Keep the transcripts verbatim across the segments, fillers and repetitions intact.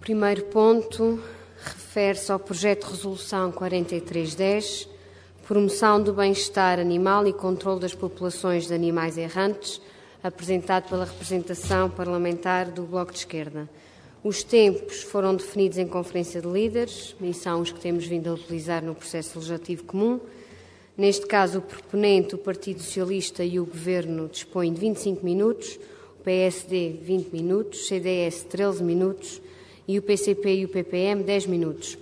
primeiro ponto refere-se ao projeto de resolução quarenta e três dez, promoção do bem-estar animal e controle das populações de animais errantes, apresentado pela representação parlamentar do Bloco de Esquerda. Os tempos foram definidos em conferência de líderes, e são os que temos vindo a utilizar no processo legislativo comum. Neste caso, o proponente, o Partido Socialista e o Governo dispõem de vinte e cinco minutos, o P S D vinte minutos, o C D S treze minutos e o P C P e o P P M dez minutos.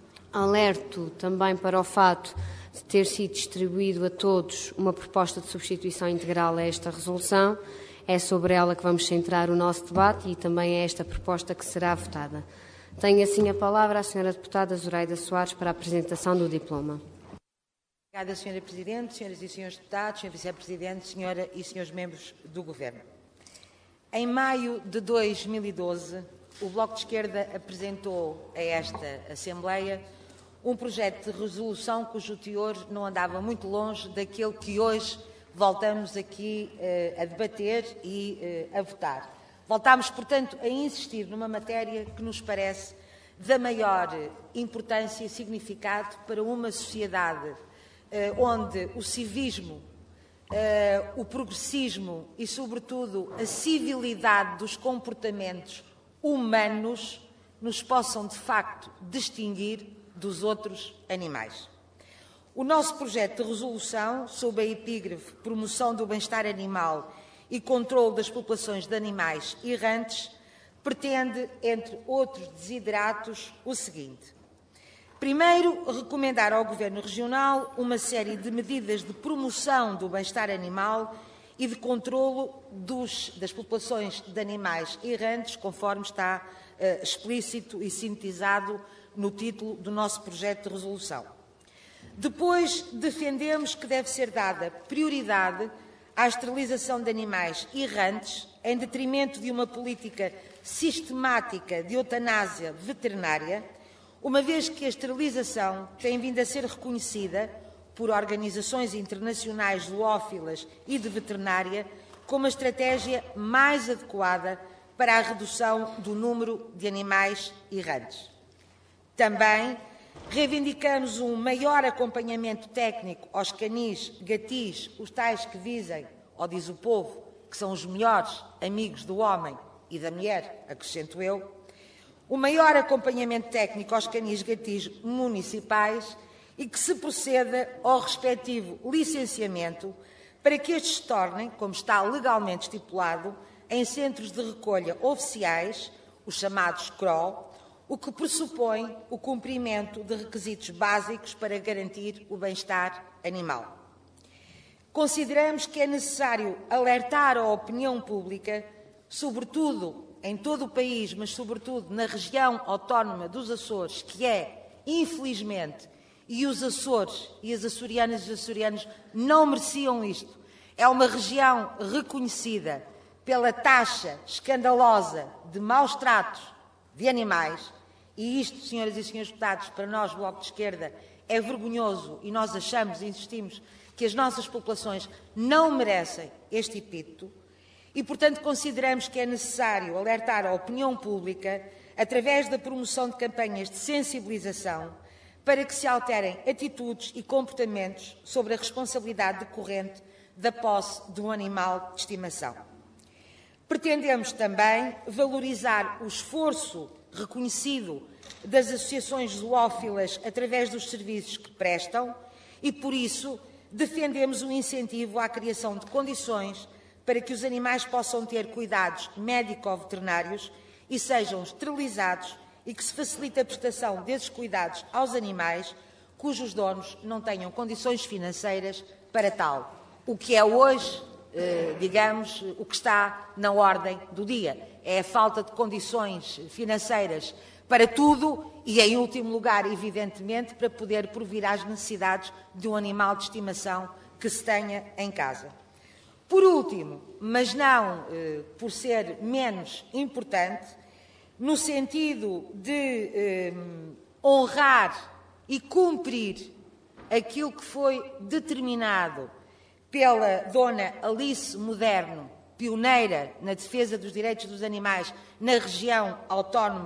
Alerto também para o fato de ter sido distribuído a todos uma proposta de substituição integral a esta resolução. É sobre ela que vamos centrar o nosso debate e também é esta proposta que será votada. Tenho assim a palavra a senhora deputada Zoraida Soares para a apresentação do diploma. Obrigada, senhora Presidente, senhoras e senhores deputados, senhor Vice-Presidente, senhora e senhores membros do Governo. Em maio de dois mil e doze, o Bloco de Esquerda apresentou a esta Assembleia um projeto de resolução cujo teor não andava muito longe daquele que hoje voltamos aqui eh, a debater e eh, a votar. Voltámos, portanto, a insistir numa matéria que nos parece da maior importância e significado para uma sociedade eh, onde o civismo, eh, o progressismo e, sobretudo, a civilidade dos comportamentos humanos nos possam, de facto, distinguir dos outros animais. O nosso projeto de resolução, sob a epígrafe Promoção do Bem-Estar Animal e Controle das Populações de Animais Errantes, pretende, entre outros desideratos, o seguinte. Primeiro, recomendar ao Governo Regional uma série de medidas de promoção do bem-estar animal e de controlo dos, das populações de animais errantes, conforme está uh, explícito e sintetizado no título do nosso projeto de resolução. Depois, defendemos que deve ser dada prioridade à esterilização de animais errantes, em detrimento de uma política sistemática de eutanásia veterinária, uma vez que a esterilização tem vindo a ser reconhecida por organizações internacionais zoófilas e de veterinária como a estratégia mais adequada para a redução do número de animais errantes. Também reivindicamos um maior acompanhamento técnico aos canis, gatis, os tais que dizem, ou diz o povo, que são os melhores amigos do homem e da mulher, acrescento eu, o maior acompanhamento técnico aos canis, gatis municipais e que se proceda ao respectivo licenciamento para que estes se tornem, como está legalmente estipulado, em centros de recolha oficiais, os chamados C R O, o que pressupõe o cumprimento de requisitos básicos para garantir o bem-estar animal. Consideramos que é necessário alertar a opinião pública, sobretudo em todo o país, mas sobretudo na região autónoma dos Açores, que é, infelizmente, e os Açores e as açorianas e os açorianos não mereciam isto, é uma região reconhecida pela taxa escandalosa de maus tratos de animais. E isto, senhoras e senhores deputados, para nós, Bloco de Esquerda, é vergonhoso e nós achamos e insistimos que as nossas populações não merecem este epíteto e, portanto, consideramos que é necessário alertar a opinião pública através da promoção de campanhas de sensibilização para que se alterem atitudes e comportamentos sobre a responsabilidade decorrente da posse de um animal de estimação. Pretendemos também valorizar o esforço reconhecido das associações zoófilas através dos serviços que prestam e, por isso, defendemos o incentivo à criação de condições para que os animais possam ter cuidados médico-veterinários e sejam esterilizados e que se facilite a prestação desses cuidados aos animais cujos donos não tenham condições financeiras para tal, o que é hoje, eh, digamos, o que está na ordem do dia. É a falta de condições financeiras para tudo e, em último lugar, evidentemente, para poder provir às necessidades de um animal de estimação que se tenha em casa. Por último, mas não eh, por ser menos importante, no sentido de eh, honrar e cumprir aquilo que foi determinado pela dona Alice Moderno, pioneira na defesa dos direitos dos animais na região autónoma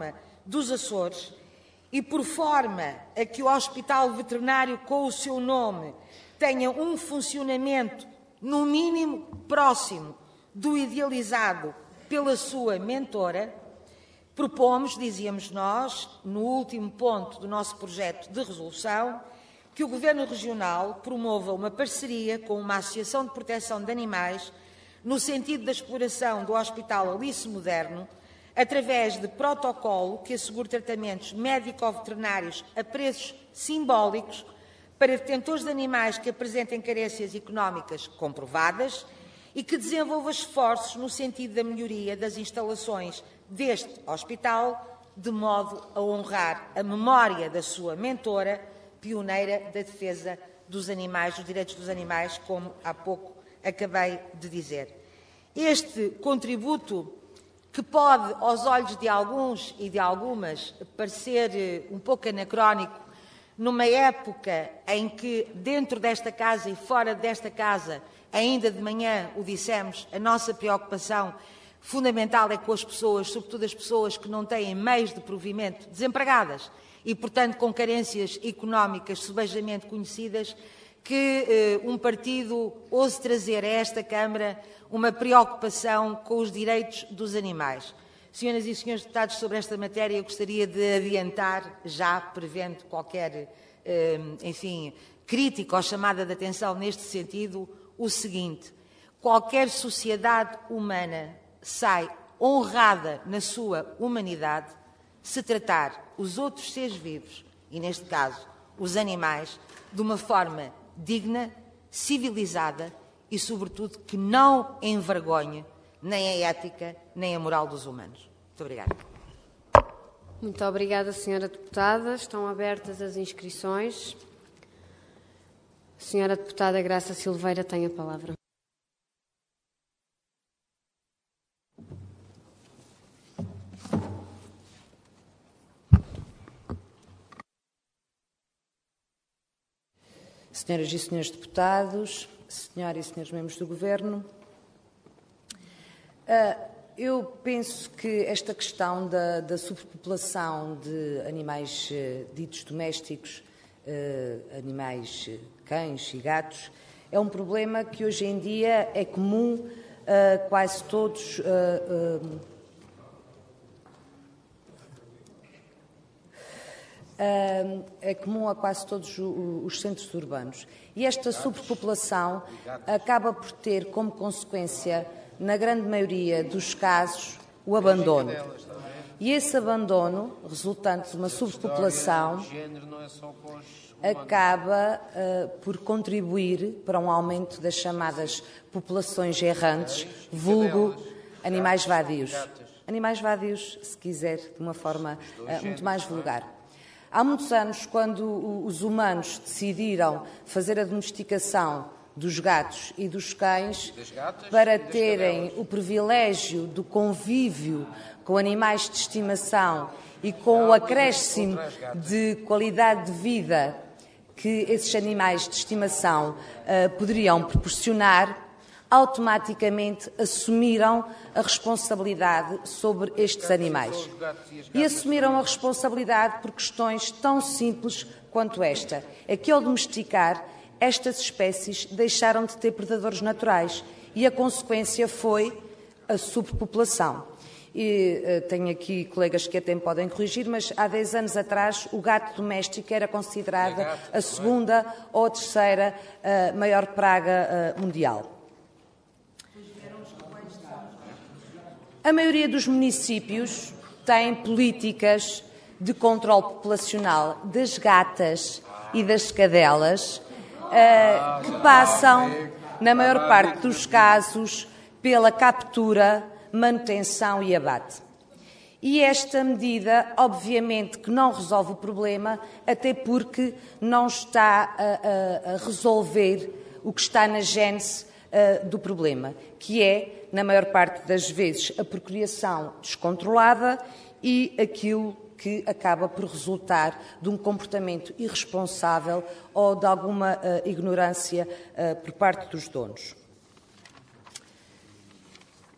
dos Açores e por forma a que o Hospital Veterinário, com o seu nome, tenha um funcionamento, no mínimo, próximo do idealizado pela sua mentora, propomos, dizíamos nós, no último ponto do nosso projeto de resolução, que o Governo Regional promova uma parceria com uma Associação de Proteção de Animais no sentido da exploração do Hospital Alice Moderno, através de protocolo que assegure tratamentos médico-veterinários a preços simbólicos para detentores de animais que apresentem carências económicas comprovadas e que desenvolva esforços no sentido da melhoria das instalações deste hospital, de modo a honrar a memória da sua mentora, pioneira da defesa dos animais, dos direitos dos animais, como há pouco acabei de dizer. Este contributo, que pode, aos olhos de alguns e de algumas, parecer um pouco anacrónico, numa época em que, dentro desta casa e fora desta casa, ainda de manhã o dissemos, a nossa preocupação fundamental é com as pessoas, sobretudo as pessoas que não têm meios de provimento, desempregadas e, portanto, com carências económicas subejamente conhecidas, que eh, um partido ouse trazer a esta Câmara uma preocupação com os direitos dos animais. Senhoras e senhores deputados, sobre esta matéria eu gostaria de adiantar, já prevendo qualquer, eh, enfim, crítica ou chamada de atenção neste sentido, o seguinte: qualquer sociedade humana sai honrada na sua humanidade se tratar os outros seres vivos, e neste caso os animais, de uma forma digna, civilizada e, sobretudo, que não envergonhe nem a ética nem a moral dos humanos. Muito obrigada. Muito obrigada, senhora deputada. Estão abertas as inscrições. A senhora deputada Graça Silveira tem a palavra. Senhoras e senhores deputados, senhoras e senhores membros do Governo, eu penso que esta questão da, da superpopulação de animais ditos domésticos, animais cães e gatos, é um problema que hoje em dia é comum a quase todos é comum a quase todos os centros urbanos. E esta superpopulação acaba por ter como consequência, na grande maioria dos casos, o abandono. E esse abandono, resultante de uma superpopulação, acaba uh, por contribuir para um aumento das chamadas populações errantes, vulgo animais vadios. Animais vadios, se quiser, de uma forma uh, muito mais vulgar. Há muitos anos, quando os humanos decidiram fazer a domesticação dos gatos e dos cães para terem o privilégio do convívio com animais de estimação e com o acréscimo de qualidade de vida que esses animais de estimação uh, poderiam proporcionar, automaticamente assumiram a responsabilidade sobre estes animais. E assumiram a responsabilidade por questões tão simples quanto esta. É que, ao domesticar, estas espécies deixaram de ter predadores naturais e a consequência foi a superpopulação. E uh, tenho aqui colegas que até me podem corrigir, mas há dez anos atrás o gato doméstico era considerada a segunda ou a terceira uh, maior praga uh, mundial. A maioria dos municípios tem políticas de controle populacional das gatas e das cadelas uh, que passam, na maior parte dos casos, pela captura, manutenção e abate. E esta medida, obviamente, que não resolve o problema, até porque não está a, a, a resolver o que está na gênese uh, do problema, que é, na maior parte das vezes, a procriação descontrolada e aquilo que acaba por resultar de um comportamento irresponsável ou de alguma uh, ignorância uh, por parte dos donos.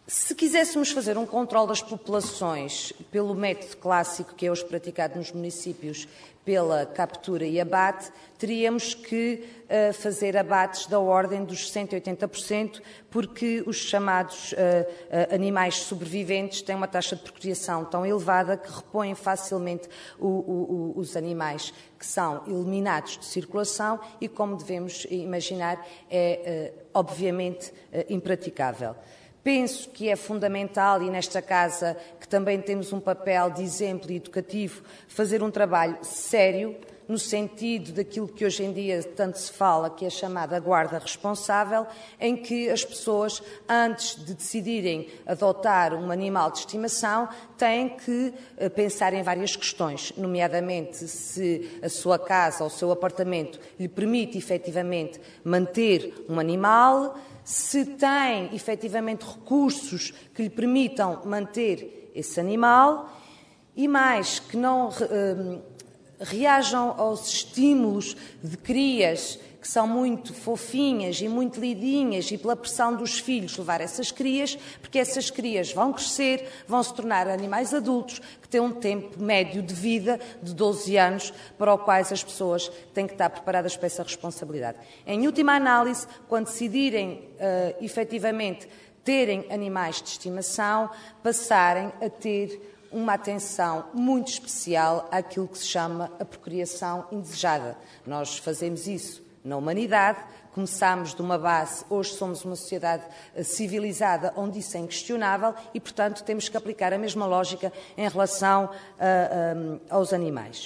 Se quiséssemos fazer um controle das populações pelo método clássico que é hoje praticado nos municípios, pela captura e abate, teríamos que uh, fazer abates da ordem dos cento e oitenta por cento, porque os chamados uh, uh, animais sobreviventes têm uma taxa de procriação tão elevada que repõem facilmente o, o, o, os animais que são eliminados de circulação e, como devemos imaginar, é uh, obviamente uh, impraticável. Penso que é fundamental, e nesta Casa, que também temos um papel de exemplo e educativo, fazer um trabalho sério, no sentido daquilo que hoje em dia tanto se fala, que é a chamada guarda responsável, em que as pessoas, antes de decidirem adotar um animal de estimação, têm que pensar em várias questões, nomeadamente se a sua casa ou o seu apartamento lhe permite, efetivamente, manter um animal, se tem, efetivamente, recursos que lhe permitam manter esse animal e, mais, que não uh, reajam aos estímulos de crias que são muito fofinhas e muito lindinhas e pela pressão dos filhos levar essas crias, porque essas crias vão crescer, vão se tornar animais adultos que têm um tempo médio de vida de doze anos para o quais as pessoas têm que estar preparadas para essa responsabilidade. Em última análise, quando decidirem uh, efetivamente terem animais de estimação, passarem a ter uma atenção muito especial àquilo que se chama a procriação indesejada. Nós fazemos isso na humanidade, começámos de uma base, hoje somos uma sociedade civilizada onde isso é inquestionável e, portanto, temos que aplicar a mesma lógica em relação a, a, aos animais.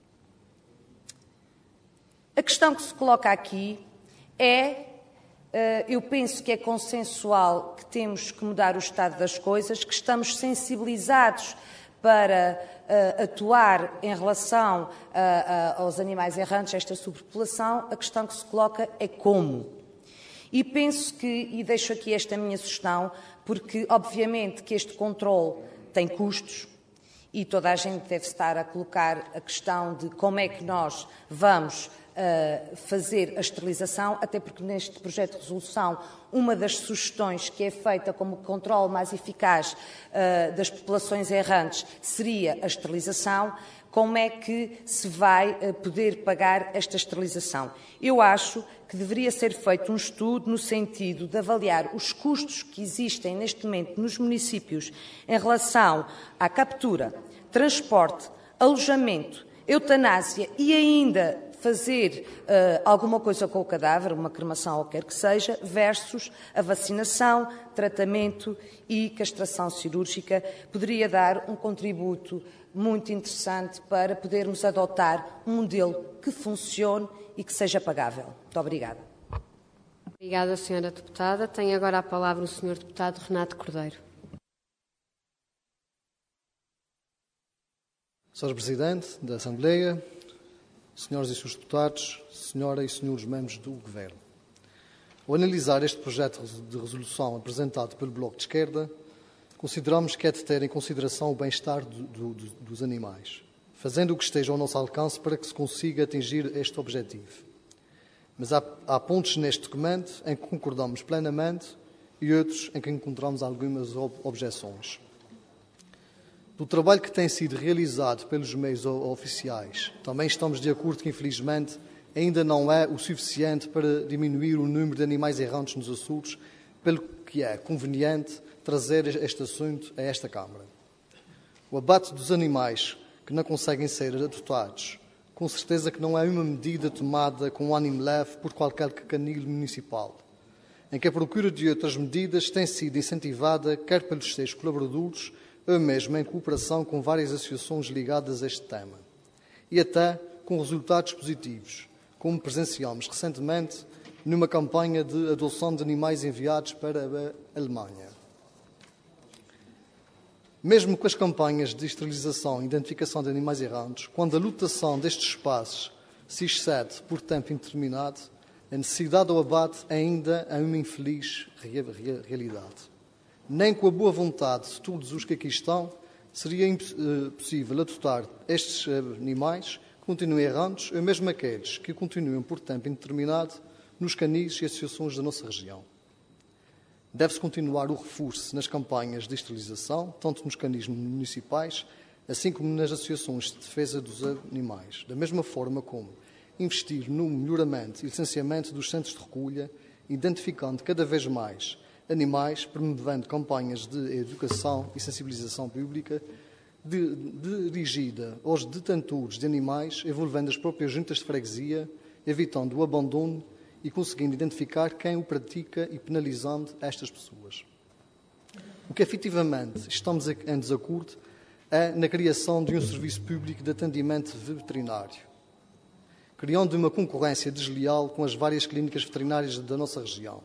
A questão que se coloca aqui é, eu penso que é consensual que temos que mudar o estado das coisas, que estamos sensibilizados para uh, atuar em relação uh, uh, aos animais errantes, esta superpopulação. A questão que se coloca é como. E penso que, e deixo aqui esta minha sugestão, porque obviamente que este controle tem custos e toda a gente deve estar a colocar a questão de como é que nós vamos uh, fazer a esterilização, até porque neste projeto de resolução uma das sugestões que é feita como controle mais eficaz uh, das populações errantes seria a esterilização. Como é que se vai uh, poder pagar esta esterilização? Eu acho que deveria ser feito um estudo no sentido de avaliar os custos que existem neste momento nos municípios em relação à captura, transporte, alojamento, eutanásia e ainda fazer uh, alguma coisa com o cadáver, uma cremação ou quer que seja, versus a vacinação, tratamento e castração cirúrgica, poderia dar um contributo muito interessante para podermos adotar um modelo que funcione e que seja pagável. Muito obrigada. Obrigada, senhora Deputada. Tem agora a palavra o senhor Deputado Renato Cordeiro. senhora Presidente da Assembleia, senhoras e senhores deputados, senhora e senhores membros do Governo. Ao analisar este projeto de resolução apresentado pelo Bloco de Esquerda, consideramos que é de ter em consideração o bem-estar do, do, dos animais, fazendo o que esteja ao nosso alcance para que se consiga atingir este objetivo. Mas há, há pontos neste documento em que concordamos plenamente e outros em que encontramos algumas objeções. Do trabalho que tem sido realizado pelos meios oficiais, também estamos de acordo que, infelizmente, ainda não é o suficiente para diminuir o número de animais errantes nos Açores, pelo que é conveniente trazer este assunto a esta Câmara. O abate dos animais que não conseguem ser adotados, com certeza que não é uma medida tomada com um ânimo leve por qualquer canil municipal, em que a procura de outras medidas tem sido incentivada quer pelos seus colaboradores, ou mesmo em cooperação com várias associações ligadas a este tema, e até com resultados positivos, como presenciamos recentemente numa campanha de adoção de animais enviados para a Alemanha. Mesmo com as campanhas de esterilização e identificação de animais errantes, quando a lotação destes espaços se excede por tempo indeterminado, a necessidade do abate ainda é uma infeliz realidade. Nem com a boa vontade de todos os que aqui estão, seria possível adotar estes animais que continuem errantes, ou mesmo aqueles que continuem por tempo indeterminado nos canis e associações da nossa região. Deve-se continuar o reforço nas campanhas de esterilização, tanto nos organismos municipais, assim como nas associações de defesa dos animais, da mesma forma como investir no melhoramento e licenciamento dos centros de recolha, identificando cada vez mais animais, promovendo campanhas de educação e sensibilização pública de, de, dirigida aos detentores de animais, envolvendo as próprias juntas de freguesia, evitando o abandono e conseguindo identificar quem o pratica e penalizando estas pessoas. O que efetivamente estamos em desacordo é na criação de um serviço público de atendimento veterinário, criando uma concorrência desleal com as várias clínicas veterinárias da nossa região.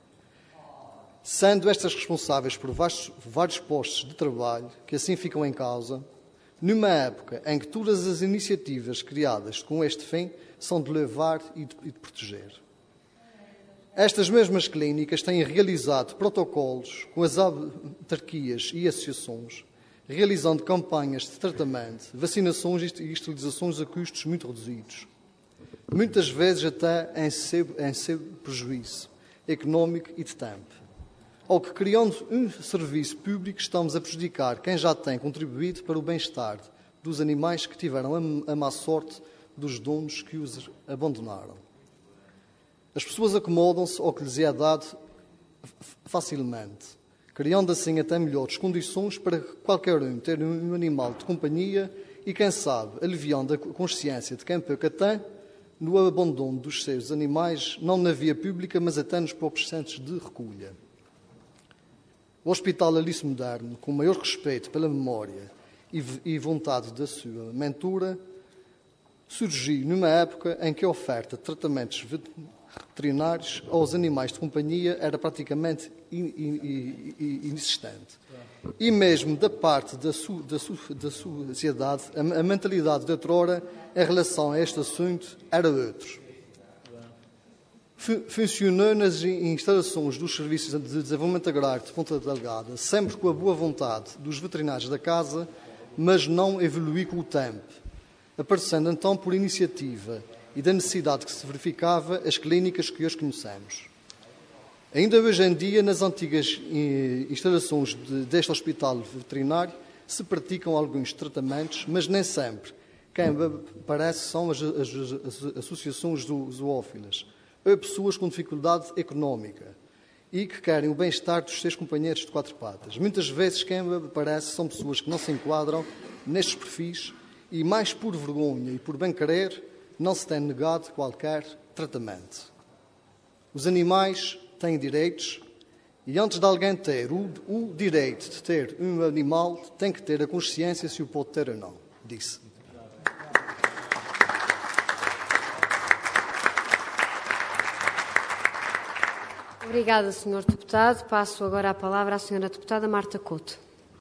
Sendo estas responsáveis por vários postos de trabalho que assim ficam em causa, numa época em que todas as iniciativas criadas com este fim são de levar e de, e de proteger. Estas mesmas clínicas têm realizado protocolos com as autarquias e associações, realizando campanhas de tratamento, vacinações e esterilizações a custos muito reduzidos, muitas vezes até em seu, em seu prejuízo económico e de tempo. Ou que, criando um serviço público, estamos a prejudicar quem já tem contribuído para o bem-estar dos animais que tiveram a má sorte dos donos que os abandonaram. As pessoas acomodam-se ao que lhes é dado facilmente, criando assim até melhores condições para qualquer um ter um animal de companhia e, quem sabe, aliviando a consciência de quem pouco tem no abandono dos seus animais, não na via pública, mas até nos próprios centros de recolha. O Hospital Alice Moderno, com maior respeito pela memória e vontade da sua mentora, surgiu numa época em que a oferta de tratamentos veterinários aos animais de companhia era praticamente inexistente. E mesmo da parte da, su, da, su, da sociedade, a, a mentalidade de outrora em relação a este assunto era outra. Funcionou nas instalações dos Serviços de Desenvolvimento Agrário de Ponta Delgada, sempre com a boa vontade dos veterinários da casa, mas não evoluiu com o tempo, aparecendo então por iniciativa e da necessidade que se verificava as clínicas que hoje conhecemos. Ainda hoje em dia, nas antigas instalações deste hospital veterinário, se praticam alguns tratamentos, mas nem sempre. Quem aparece são as, as, as associações zoófilas, ou pessoas com dificuldade económica e que querem o bem-estar dos seus companheiros de quatro patas. Muitas vezes quem aparece são pessoas que não se enquadram nestes perfis e, mais por vergonha e por bem-querer, não se tem negado qualquer tratamento. Os animais têm direitos e, antes de alguém ter o, o direito de ter um animal, tem que ter a consciência se o pode ter ou não, disse. Obrigada, senhor Deputado. Passo agora a palavra à senhora Deputada Marta Couto.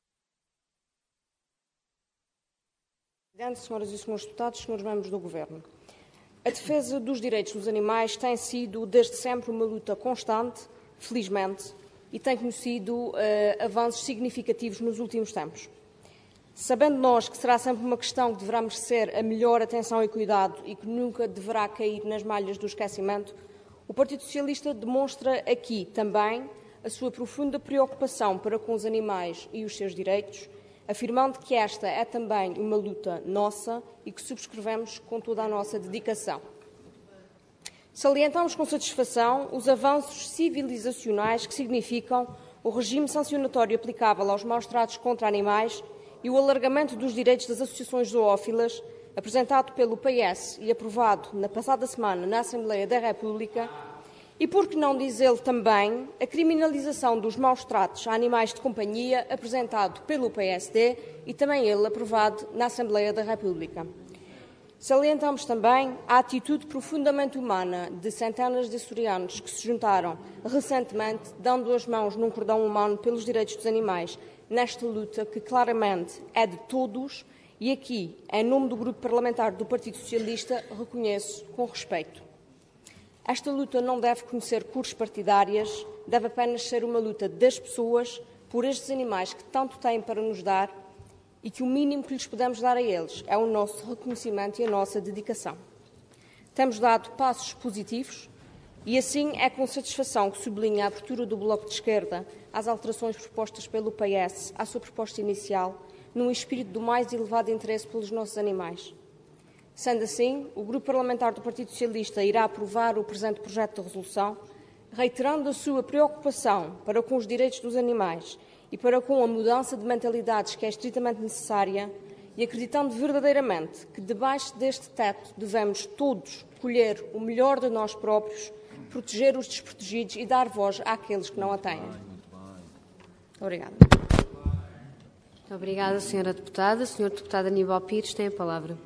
Presidente, senhoras e senhores deputados, senhores membros do Governo. A defesa dos direitos dos animais tem sido, desde sempre, uma luta constante, felizmente, e tem conhecido uh, avanços significativos nos últimos tempos. Sabendo nós que será sempre uma questão que deverá merecer a melhor atenção e cuidado e que nunca deverá cair nas malhas do esquecimento, o Partido Socialista demonstra aqui também a sua profunda preocupação para com os animais e os seus direitos, afirmando que esta é também uma luta nossa e que subscrevemos com toda a nossa dedicação. Salientamos com satisfação os avanços civilizacionais que significam o regime sancionatório aplicável aos maus-tratos contra animais e o alargamento dos direitos das associações zoófilas, apresentado pelo P S e aprovado na passada semana na Assembleia da República, e, por que não dizer também, a criminalização dos maus-tratos a animais de companhia, apresentado pelo P S D e também ele aprovado na Assembleia da República. Salientamos também a atitude profundamente humana de centenas de açorianos que se juntaram recentemente, dando as mãos num cordão humano pelos direitos dos animais, nesta luta que claramente é de todos e aqui, em nome do Grupo Parlamentar do Partido Socialista, reconheço com respeito. Esta luta não deve conhecer cores partidárias, deve apenas ser uma luta das pessoas por estes animais que tanto têm para nos dar e que o mínimo que lhes podemos dar a eles é o nosso reconhecimento e a nossa dedicação. Temos dado passos positivos, E assim é com satisfação que sublinha a abertura do Bloco de Esquerda às alterações propostas pelo P S à sua proposta inicial, num espírito do mais elevado interesse pelos nossos animais. Sendo assim, o Grupo Parlamentar do Partido Socialista irá aprovar o presente projeto de resolução, reiterando a sua preocupação para com os direitos dos animais e para com a mudança de mentalidades que é estritamente necessária e acreditando verdadeiramente que debaixo deste teto devemos todos colher o melhor de nós próprios, proteger os desprotegidos e dar voz àqueles que não a têm. Obrigada. Muito obrigada, senhora Deputada. senhor Deputado Aníbal Pires tem a palavra.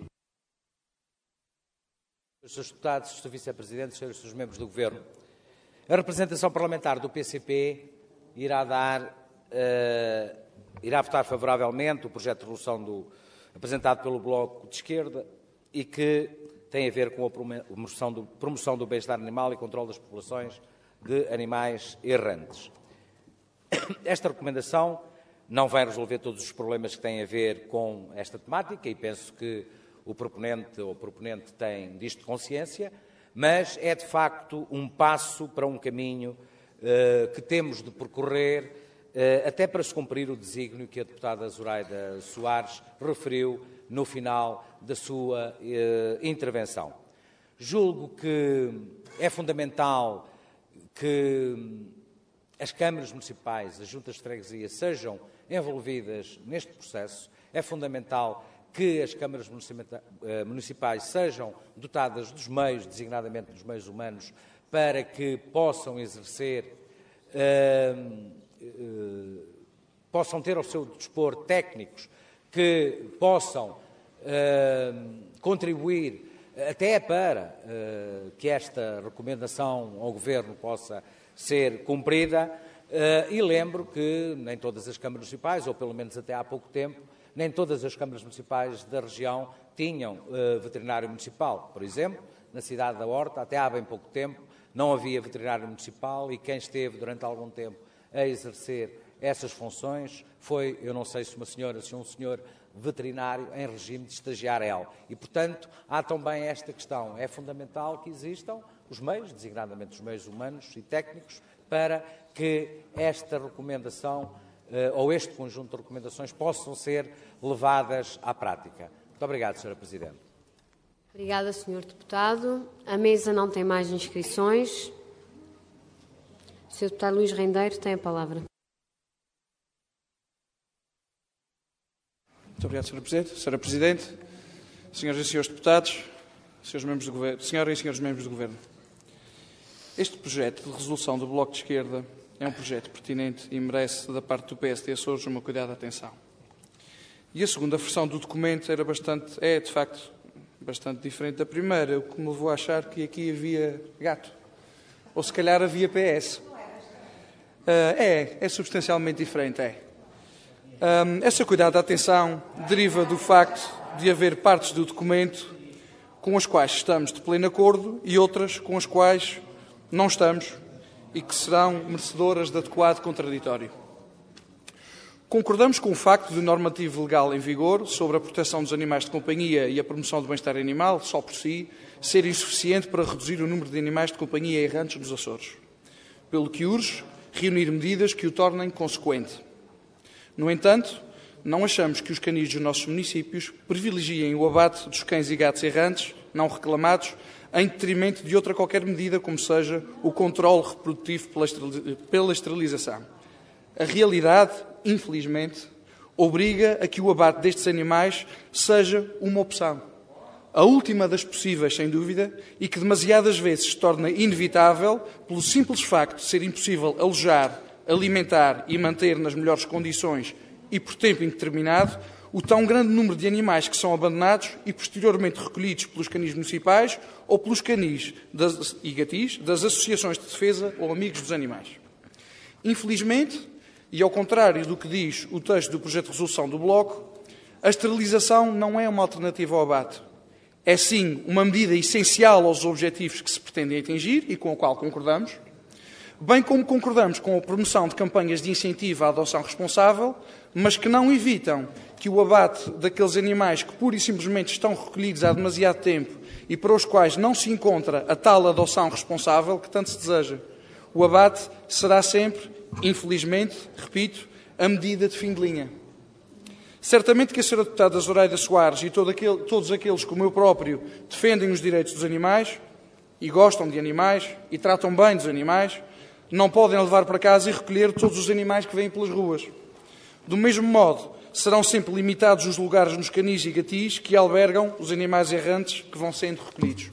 Senhores Deputados, senhor Vice-Presidente, senhores os membros do Governo, a representação parlamentar do P C P irá dar, uh, irá votar favoravelmente o projeto de resolução do, apresentado pelo Bloco de Esquerda e que tem a ver com a promoção do, promoção do bem-estar animal e controle das populações de animais errantes. Esta recomendação não vai resolver todos os problemas que têm a ver com esta temática e penso que o proponente ou proponente tem disto consciência, mas é de facto um passo para um caminho uh, que temos de percorrer uh, até para se cumprir o desígnio que a deputada Zoraida Soares referiu no final da sua uh, intervenção. Julgo que é fundamental que as câmaras municipais, as juntas de freguesia sejam envolvidas neste processo. É fundamental que as câmaras municipais sejam dotadas dos meios, designadamente dos meios humanos, para que possam exercer, uh, uh, possam ter ao seu dispor técnicos que possam uh, contribuir até para uh, que esta recomendação ao Governo possa ser cumprida. Uh, e lembro que nem todas as câmaras municipais, ou pelo menos até há pouco tempo, nem todas as câmaras municipais da região tinham uh, veterinário municipal. Por exemplo, na cidade da Horta, até há bem pouco tempo, não havia veterinário municipal e quem esteve durante algum tempo a exercer essas funções foi, eu não sei se uma senhora, se um senhor veterinário em regime de estagiário. E, portanto, há também esta questão. É fundamental que existam os meios, designadamente os meios humanos e técnicos, para que esta recomendação ou este conjunto de recomendações possam ser levadas à prática. Muito obrigado, senhora Presidente. Obrigada, senhor Deputado. A mesa não tem mais inscrições. O senhor Deputado Luís Rendeiro tem a palavra. Muito obrigado, senhora Presidente. senhora Presidente, senhoras e senhores deputados, senhores membros do Governo, senhoras e senhores membros do Governo. Este projeto de resolução do Bloco de Esquerda é um projeto pertinente e merece, da parte do P S D Açores, uma cuidada atenção. E a segunda versão do documento era bastante, é, de facto, bastante diferente da primeira, o que me levou a achar que aqui havia gato. Ou se calhar havia P S. Uh, é, é substancialmente diferente, é. Um, essa cuidada atenção deriva do facto de haver partes do documento com as quais estamos de pleno acordo e outras com as quais não estamos e que serão merecedoras de adequado contraditório. Concordamos com o facto do normativo legal em vigor sobre a proteção dos animais de companhia e a promoção do bem-estar animal, só por si, ser insuficiente para reduzir o número de animais de companhia errantes nos Açores, pelo que urge reunir medidas que o tornem consequente. No entanto, não achamos que os canis dos nossos municípios privilegiem o abate dos cães e gatos errantes, não reclamados, em detrimento de outra qualquer medida, como seja o controle reprodutivo pela esterilização. A realidade, infelizmente, obriga a que o abate destes animais seja uma opção. A última das possíveis, sem dúvida, e que demasiadas vezes se torna inevitável pelo simples facto de ser impossível alojar, alimentar e manter nas melhores condições e por tempo indeterminado o tão grande número de animais que são abandonados e posteriormente recolhidos pelos canis municipais ou pelos canis das, e gatis das associações de defesa ou amigos dos animais. Infelizmente, e ao contrário do que diz o texto do projeto de resolução do Bloco, a esterilização não é uma alternativa ao abate. É sim uma medida essencial aos objetivos que se pretendem atingir e com a qual concordamos, bem como concordamos com a promoção de campanhas de incentivo à adoção responsável, mas que não evitam que o abate daqueles animais que pura e simplesmente estão recolhidos há demasiado tempo e para os quais não se encontra a tal adoção responsável que tanto se deseja. O abate será sempre, infelizmente, repito, a medida de fim de linha. Certamente que a senhora deputada Zoraida Soares e todo aquele, todos aqueles como eu próprio defendem os direitos dos animais e gostam de animais e tratam bem dos animais, não podem levar para casa e recolher todos os animais que vêm pelas ruas. Do mesmo modo, serão sempre limitados os lugares nos canis e gatis que albergam os animais errantes que vão sendo recolhidos.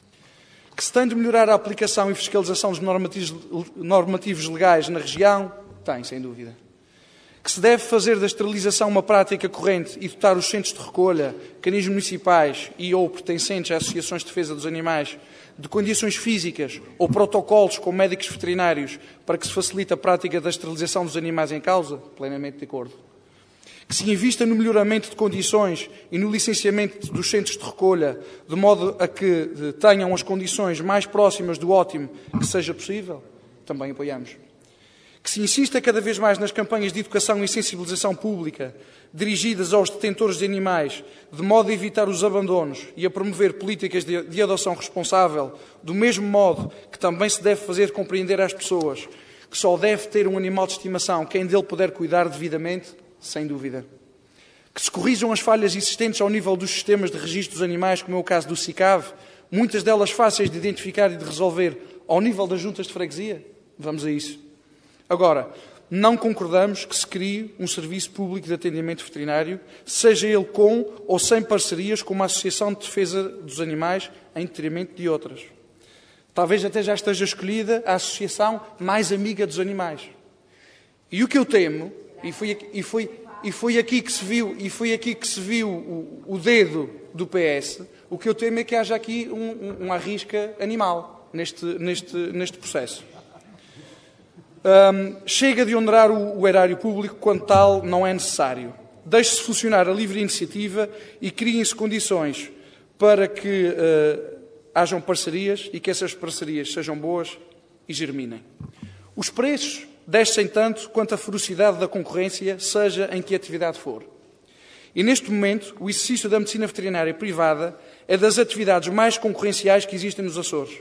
Que se tem de melhorar a aplicação e fiscalização dos normativos, normativos legais na região? Tem, sem dúvida. Que se deve fazer da esterilização uma prática corrente e dotar os centros de recolha, canis municipais e ou pertencentes a associações de defesa dos animais de condições físicas ou protocolos com médicos veterinários para que se facilite a prática da esterilização dos animais em causa? Plenamente de acordo. Que se invista no melhoramento de condições e no licenciamento dos centros de recolha, de modo a que tenham as condições mais próximas do ótimo que seja possível? Também apoiamos. Que se insista cada vez mais nas campanhas de educação e sensibilização pública dirigidas aos detentores de animais, de modo a evitar os abandonos e a promover políticas de, de adoção responsável, do mesmo modo que também se deve fazer compreender às pessoas que só deve ter um animal de estimação quem dele puder cuidar devidamente, sem dúvida. Que se corrijam as falhas existentes ao nível dos sistemas de registro dos animais, como é o caso do SICAV, muitas delas fáceis de identificar e de resolver ao nível das juntas de freguesia? Vamos a isso. Agora, não concordamos que se crie um serviço público de atendimento veterinário, seja ele com ou sem parcerias com uma associação de defesa dos animais em detrimento de outras. Talvez até já esteja escolhida a associação mais amiga dos animais. E o que eu temo, e foi, e foi, e foi aqui que se viu, e foi aqui que se viu o, o dedo do P S, o que eu temo é que haja aqui um, um, um arrisca animal neste, neste, neste processo. Um, chega de onerar o, o erário público quando tal não é necessário. Deixe-se funcionar a livre iniciativa e criem-se condições para que uh, hajam parcerias e que essas parcerias sejam boas e germinem. Os preços descem tanto quanto a ferocidade da concorrência, seja em que atividade for. E neste momento, o exercício da medicina veterinária privada é das atividades mais concorrenciais que existem nos Açores.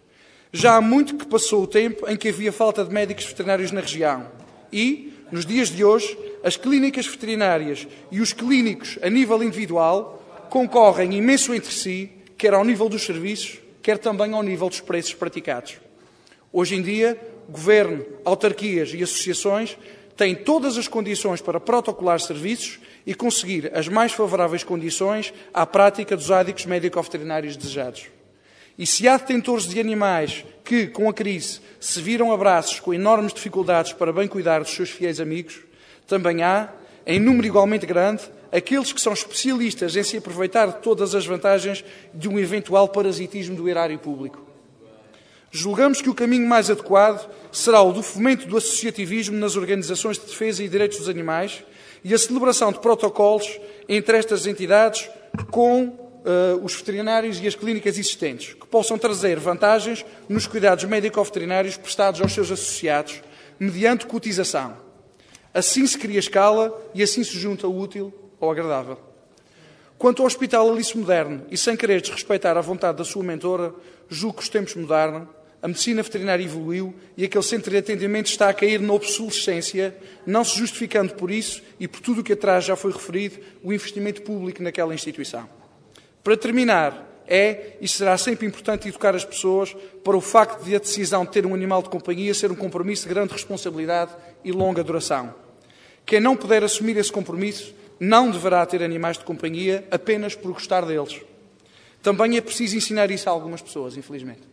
Já há muito que passou o tempo em que havia falta de médicos veterinários na região e, nos dias de hoje, as clínicas veterinárias e os clínicos a nível individual concorrem imenso entre si, quer ao nível dos serviços, quer também ao nível dos preços praticados. Hoje em dia, governo, autarquias e associações têm todas as condições para protocolar serviços e conseguir as mais favoráveis condições à prática dos háditos médico-veterinários desejados. E se há detentores de animais que, com a crise, se viram a braços com enormes dificuldades para bem cuidar dos seus fiéis amigos, também há, em número igualmente grande, aqueles que são especialistas em se aproveitar de todas as vantagens de um eventual parasitismo do erário público. Julgamos que o caminho mais adequado será o do fomento do associativismo nas organizações de defesa e direitos dos animais e a celebração de protocolos entre estas entidades com Uh, os veterinários e as clínicas existentes, que possam trazer vantagens nos cuidados médico-veterinários prestados aos seus associados, mediante cotização. Assim se cria escala e assim se junta o útil ao agradável. Quanto ao Hospital Alice Moderno, e sem querer desrespeitar a vontade da sua mentora, julgo que os tempos mudaram, a medicina veterinária evoluiu e aquele centro de atendimento está a cair na obsolescência, não se justificando por isso e por tudo o que atrás já foi referido, o investimento público naquela instituição. Para terminar, é e será sempre importante educar as pessoas para o facto de a decisão de ter um animal de companhia ser um compromisso de grande responsabilidade e longa duração. Quem não puder assumir esse compromisso não deverá ter animais de companhia apenas por gostar deles. Também é preciso ensinar isso a algumas pessoas, infelizmente.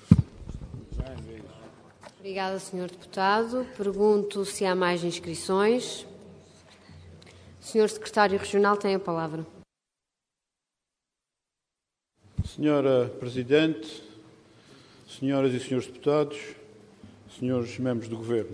Obrigada, senhor Deputado. Pergunto se há mais inscrições. O senhor Secretário Regional tem a palavra. Senhora Presidente, senhoras e senhores deputados, senhores membros do Governo,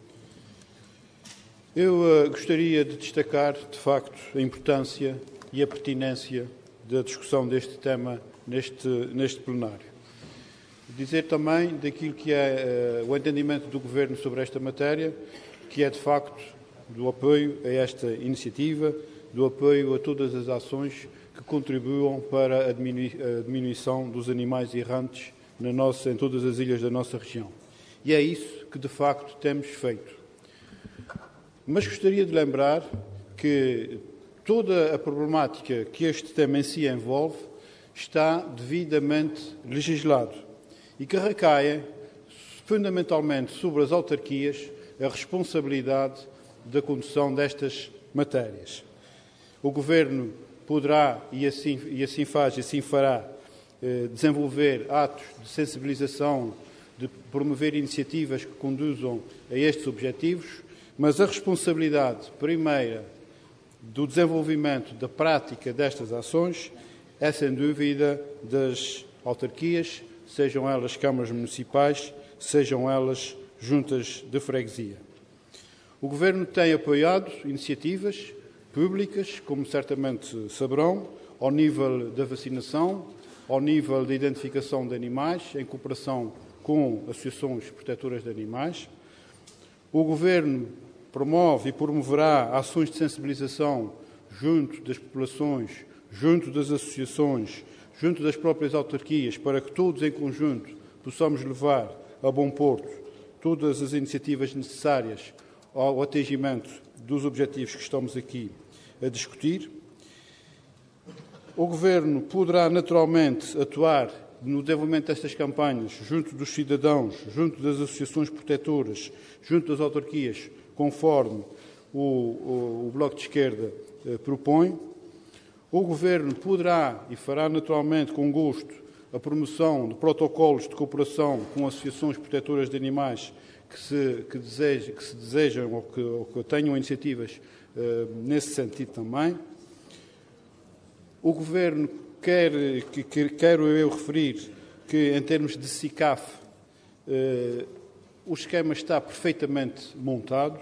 eu uh, gostaria de destacar, de facto, a importância e a pertinência da discussão deste tema neste, neste plenário. Dizer também daquilo que é uh, o entendimento do Governo sobre esta matéria, que é, de facto, do apoio a esta iniciativa do apoio a todas as ações que contribuam para a diminuição dos animais errantes na nossa, em todas as ilhas da nossa região. E é isso que, de facto, temos feito. Mas gostaria de lembrar que toda a problemática que este tema em si envolve está devidamente legislado e que recai fundamentalmente sobre as autarquias a responsabilidade da condução destas matérias. O Governo poderá, e assim, e assim faz, e assim fará, eh, desenvolver atos de sensibilização, de promover iniciativas que conduzam a estes objetivos, mas a responsabilidade primeira do desenvolvimento da prática destas ações é, sem dúvida, das autarquias, sejam elas câmaras municipais, sejam elas juntas de freguesia. O Governo tem apoiado iniciativas públicas, como certamente saberão, ao nível da vacinação, ao nível da identificação de animais, em cooperação com associações protetoras de animais. O Governo promove e promoverá ações de sensibilização junto das populações, junto das associações, junto das próprias autarquias, para que todos em conjunto possamos levar a bom porto todas as iniciativas necessárias ao atingimento dos objetivos que estamos aqui a discutir. O Governo poderá naturalmente atuar no desenvolvimento destas campanhas junto dos cidadãos, junto das associações protetoras, junto das autarquias, conforme o, o, o Bloco de Esquerda eh, propõe. O Governo poderá e fará naturalmente com gosto a promoção de protocolos de cooperação com associações protetoras de animais que se, que desejam, que se desejam ou que, ou que tenham iniciativas eh, nesse sentido também. O Governo quer, que, que, quero eu referir que, em termos de SICAF, eh, o esquema está perfeitamente montado.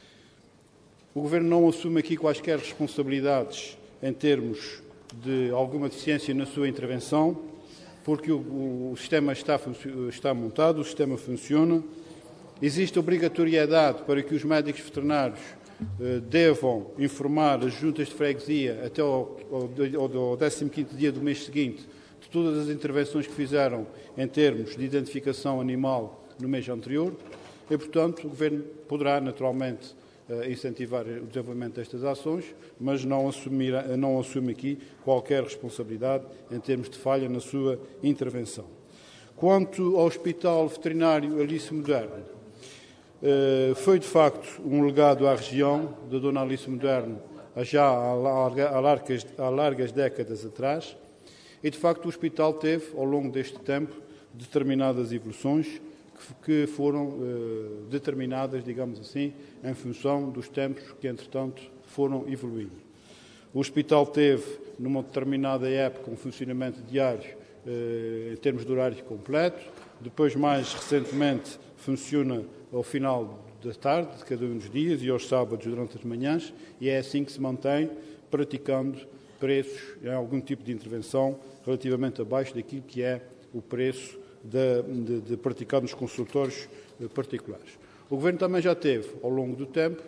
O Governo não assume aqui quaisquer responsabilidades em termos de alguma deficiência na sua intervenção, porque o, o sistema está, está montado, o sistema funciona. Existe obrigatoriedade para que os médicos veterinários eh, devam informar as juntas de freguesia até ao, ao, ao décimo quinto dia do mês seguinte de todas as intervenções que fizeram em termos de identificação animal no mês anterior e, portanto, o Governo poderá naturalmente eh, incentivar o desenvolvimento destas ações, mas não, assumir, não assume aqui qualquer responsabilidade em termos de falha na sua intervenção. Quanto ao Hospital Veterinário Alice Moderno, foi, de facto, um legado à região da Dona Alice Moderno já há, larga, há, largas, há largas décadas atrás e, de facto, o hospital teve, ao longo deste tempo, determinadas evoluções que, que foram eh, determinadas, digamos assim, em função dos tempos que, entretanto, foram evoluindo. O hospital teve, numa determinada época, um funcionamento diário eh, em termos de horário completo. Depois, mais recentemente, funciona ao final da tarde, de cada um dos dias, e aos sábados durante as manhãs, e é assim que se mantém, praticando preços em algum tipo de intervenção relativamente abaixo daquilo que é o preço de, de, de praticar nos consultórios particulares. O Governo também já teve, ao longo do tempo,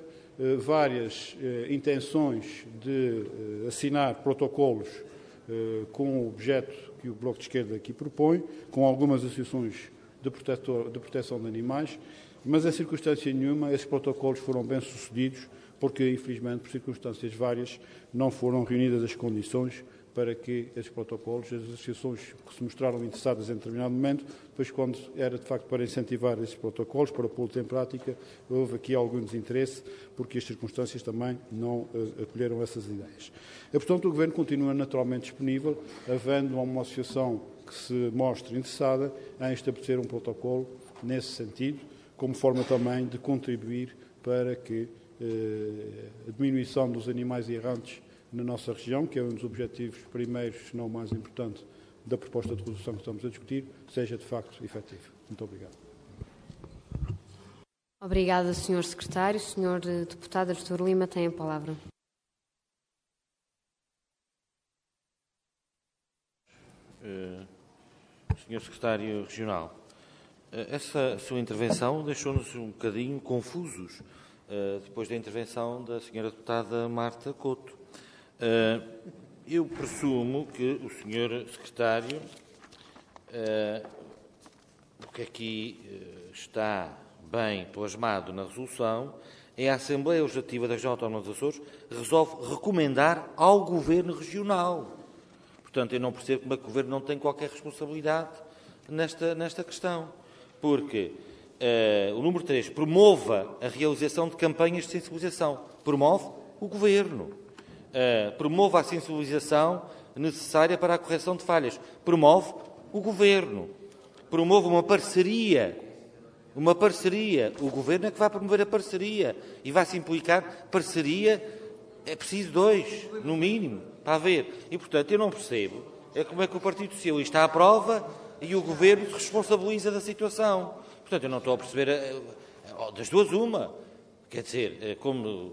várias intenções de assinar protocolos com o objeto que o Bloco de Esquerda aqui propõe, com algumas associações de, protetor, de proteção de animais, mas em circunstância nenhuma esses protocolos foram bem-sucedidos, porque, infelizmente, por circunstâncias várias, não foram reunidas as condições para que esses protocolos, as associações que se mostraram interessadas em determinado momento, depois, quando era de facto para incentivar esses protocolos, para pô-los em prática, houve aqui algum desinteresse, porque as circunstâncias também não uh, acolheram essas ideias. E, portanto, o Governo continua naturalmente disponível, havendo uma associação que se mostre interessada em estabelecer um protocolo nesse sentido, como forma também de contribuir para que eh, a diminuição dos animais errantes na nossa região, que é um dos objetivos primeiros, se não o mais importante, da proposta de resolução que estamos a discutir, seja de facto efetivo. Muito obrigado. Obrigada, senhor Secretário. senhor Deputado Artur Lima tem a palavra. Uh, senhor Secretário Regional, essa sua intervenção deixou-nos um bocadinho confusos uh, depois da intervenção da senhora Deputada Marta Couto. Eu presumo que o senhor Secretário, o que aqui está bem plasmado na resolução, é a Assembleia Legislativa da Região Autónoma dos Açores resolve recomendar ao Governo Regional. Portanto, eu não percebo como é que o Governo não tem qualquer responsabilidade nesta, nesta questão. Porque uh, o número três, promova a realização de campanhas de sensibilização. Promove o Governo. Uh, promova a sensibilização necessária para a correção de falhas. Promove o Governo. Promove uma parceria. Uma parceria. O Governo é que vai promover a parceria. E vai-se implicar parceria. É preciso dois, no mínimo, para haver. E, portanto, eu não percebo é como é que o Partido Socialista aprova e o Governo se responsabiliza da situação. Portanto, eu não estou a perceber das duas uma. Quer dizer, como uh,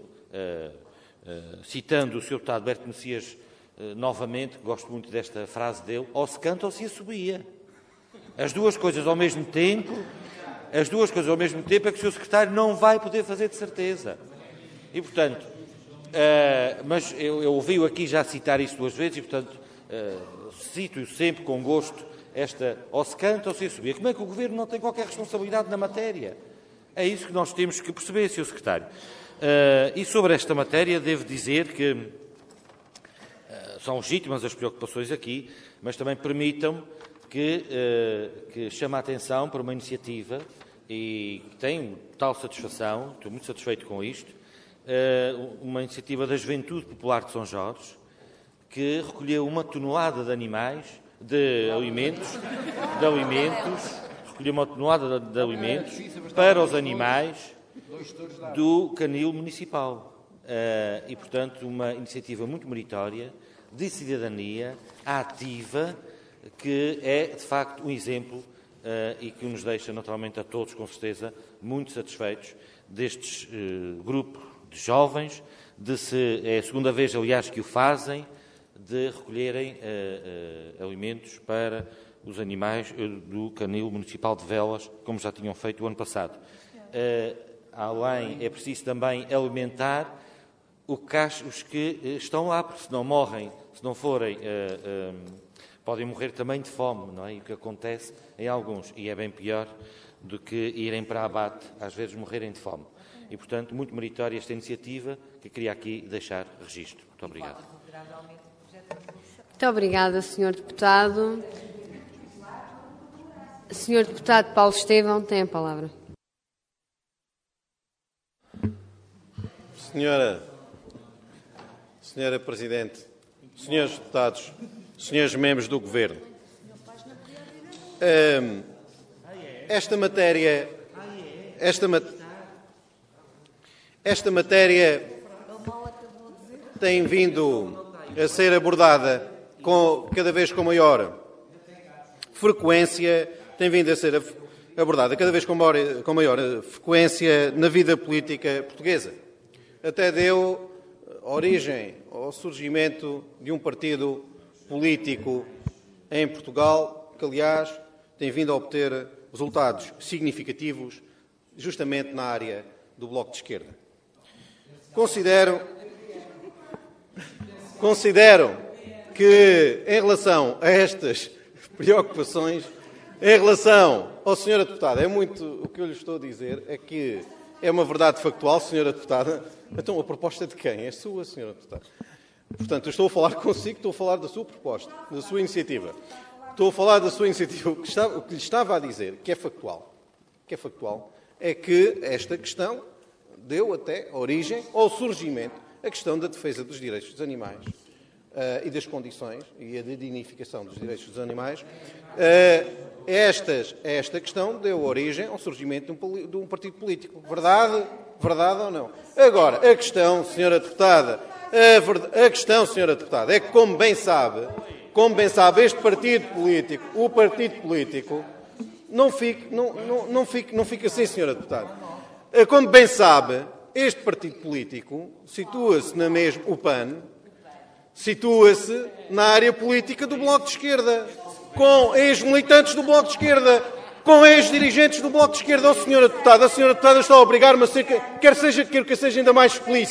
uh, citando o senhor deputado Berto Messias uh, novamente, gosto muito desta frase dele, ou se canta ou se assobia. As duas coisas ao mesmo tempo, as duas coisas ao mesmo tempo é que o senhor Secretário não vai poder fazer de certeza. E, portanto, uh, mas eu, eu ouvi-o aqui já citar isso duas vezes e, portanto, uh, cito-o sempre com gosto esta, ou se canta ou se assobia. Como é que o Governo não tem qualquer responsabilidade na matéria? É isso que nós temos que perceber, senhor Secretário. Uh, e sobre esta matéria, devo dizer que uh, são legítimas as preocupações aqui, mas também permitam que, uh, que chame a atenção para uma iniciativa, e tenho tal satisfação, estou muito satisfeito com isto, uh, uma iniciativa da Juventude Popular de São Jorge, que recolheu uma tonelada de animais, de alimentos, de alimentos, recolheu uma tonelada de, de alimentos para os animais do canil municipal. Uh, e, portanto, uma iniciativa muito meritória, de cidadania, ativa, que é, de facto, um exemplo uh, e que nos deixa, naturalmente, a todos, com certeza, muito satisfeitos destes uh, grupos de jovens, de se, é a segunda vez, aliás, que o fazem, de recolherem uh, uh, alimentos para os animais uh, do canil municipal de Velas, como já tinham feito o ano passado. Uh, além, é preciso também alimentar o cacho, os que uh, estão lá, porque se não morrem, se não forem, uh, uh, podem morrer também de fome, não é? E o que acontece em alguns, e é bem pior do que irem para abate, às vezes morrerem de fome. E, portanto, muito meritória esta iniciativa, que queria aqui deixar registro. Muito obrigado. Muito obrigada, senhor Deputado. senhor Deputado Paulo Estevão tem a palavra. Senhora, senhora Presidente, senhores deputados, senhores membros do Governo, hum, esta matéria, esta, esta matéria tem vindo a ser abordada com, cada vez com maior frequência, tem vindo a ser abordada cada vez com maior, com maior frequência na vida política portuguesa. Até deu origem ao surgimento de um partido político em Portugal, que, aliás, tem vindo a obter resultados significativos justamente na área do Bloco de Esquerda. Considero, considero que, em relação a estas preocupações, em relação ao senhora Deputada, é muito o que eu lhe estou a dizer, é que é uma verdade factual, senhora Deputada. Então, a proposta de quem? É sua, senhora Deputada. Portanto, eu estou a falar consigo, estou a falar da sua proposta, da sua iniciativa. Estou a falar da sua iniciativa. O que, está, o que lhe estava a dizer, que é factual, que é factual, é que esta questão deu até origem ao surgimento, a questão da defesa dos direitos dos animais uh, e das condições e a dignificação dos direitos dos animais. Uh, estas, esta questão deu origem ao surgimento de um, de um partido político. Verdade? Verdade ou não? Agora, a questão, senhora Deputada, a, verdade, a questão, senhora Deputada, é que, como bem sabe, como bem sabe, este partido político, o partido político, não fique, não, não, não fique, não fique assim, senhora Deputada. Como bem sabe, este partido político situa-se na mesma, o P A N, situa-se na área política do Bloco de Esquerda, com ex-militantes do Bloco de Esquerda, com ex-dirigentes do Bloco de Esquerda. Oh, senhora Deputada, a senhora Deputada está a obrigar-me a ser, quer, seja, quer que seja ainda mais explícito,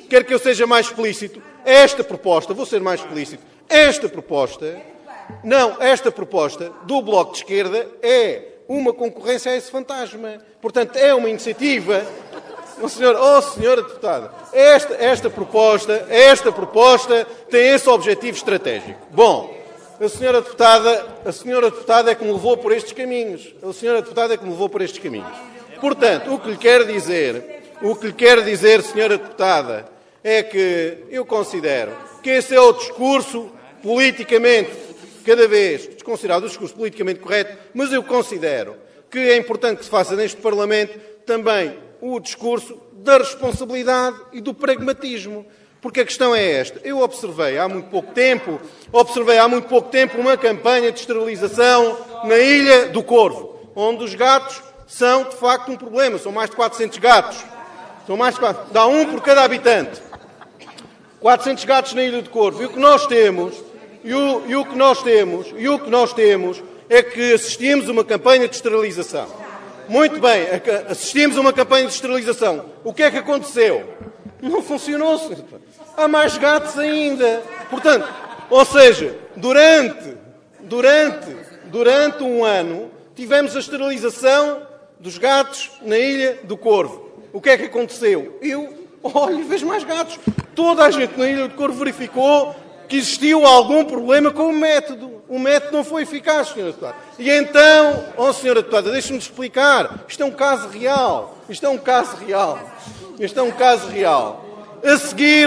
quer que eu seja mais explícito, esta proposta, vou ser mais explícito, esta proposta, não, esta proposta do Bloco de Esquerda é uma concorrência a esse fantasma. Portanto, é uma iniciativa... Oh, senhora, oh, senhora deputada, esta, esta proposta, esta proposta tem esse objetivo estratégico. Bom, a senhora deputada, a senhora deputada é que me levou por estes caminhos. A senhora deputada é que me levou por estes caminhos. Portanto, o que lhe quero dizer, o que lhe quero dizer, senhora deputada, é que eu considero que esse é o discurso politicamente, cada vez desconsiderado o discurso politicamente correto, mas eu considero que é importante que se faça neste Parlamento também o discurso da responsabilidade e do pragmatismo. Porque a questão é esta. Eu observei há muito pouco tempo, observei há muito pouco tempo uma campanha de esterilização na Ilha do Corvo, onde os gatos são, de facto, um problema. São mais de quatrocentos gatos. São mais de quatrocentos. Dá um por cada habitante. quatrocentos gatos na Ilha do Corvo. E o que nós temos, e o, e o que nós temos, e o que nós temos é que assistimos a uma campanha de esterilização. Muito bem, assistimos a uma campanha de esterilização. O que é que aconteceu? Não funcionou, senhor. Há mais gatos ainda. Portanto, ou seja, durante, durante, durante um ano, tivemos a esterilização dos gatos na Ilha do Corvo. O que é que aconteceu? Eu, olha, vejo mais gatos. Toda a gente na Ilha do Corvo verificou que existiu algum problema com o método. O método não foi eficaz, senhora deputada. E então, ó, senhora deputada, deixe-me explicar. Isto é um caso real. Isto é um caso real. Isto é um caso real. A seguir,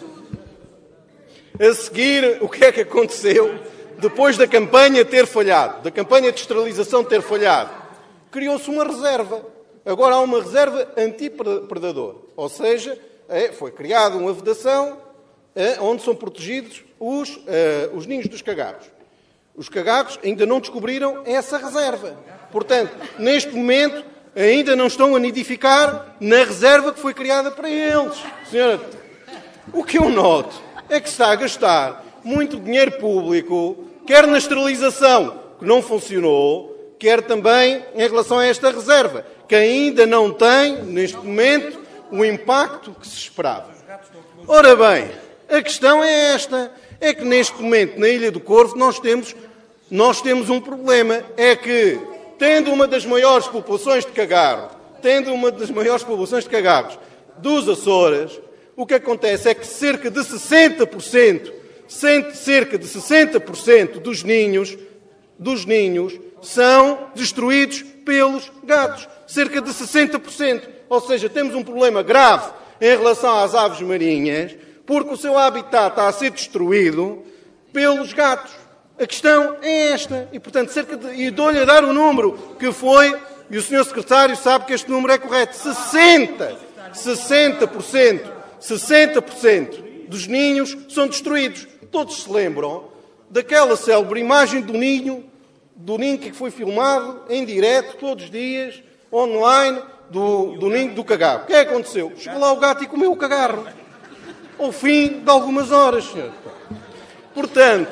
a seguir, o que é que aconteceu? Depois da campanha ter falhado, da campanha de esterilização ter falhado, criou-se uma reserva. Agora há uma reserva antipredador. Ou seja, é, foi criada uma vedação é, onde são protegidos os, é, os ninhos dos cagarros. Os cagarros ainda não descobriram essa reserva. Portanto, neste momento, ainda não estão a nidificar na reserva que foi criada para eles. Senhora, o que eu noto é que se está a gastar muito dinheiro público, quer na esterilização, que não funcionou, quer também em relação a esta reserva, que ainda não tem, neste momento, o impacto que se esperava. Ora bem, a questão é esta. É que neste momento, na Ilha do Corvo, nós temos, nós temos um problema. É que, tendo uma das maiores populações de cagarro, tendo uma das maiores populações de cagarros dos Açores, o que acontece é que cerca de sessenta por cento, cerca de sessenta por cento dos ninhos, dos ninhos são destruídos pelos gatos. Cerca de sessenta por cento. Ou seja, temos um problema grave em relação às aves marinhas, porque o seu habitat está a ser destruído pelos gatos. A questão é esta. E, portanto, cerca de... E dou-lhe a dar o número que foi, e o senhor secretário sabe que este número é correto, sessenta, sessenta por cento, sessenta por cento dos ninhos são destruídos. Todos se lembram daquela célebre imagem do ninho, do ninho que foi filmado em direto, todos os dias, online, do, do ninho do cagarro. O que é que aconteceu? Chegou lá o gato e comeu o cagarro. Ao fim de algumas horas, senhor. Portanto,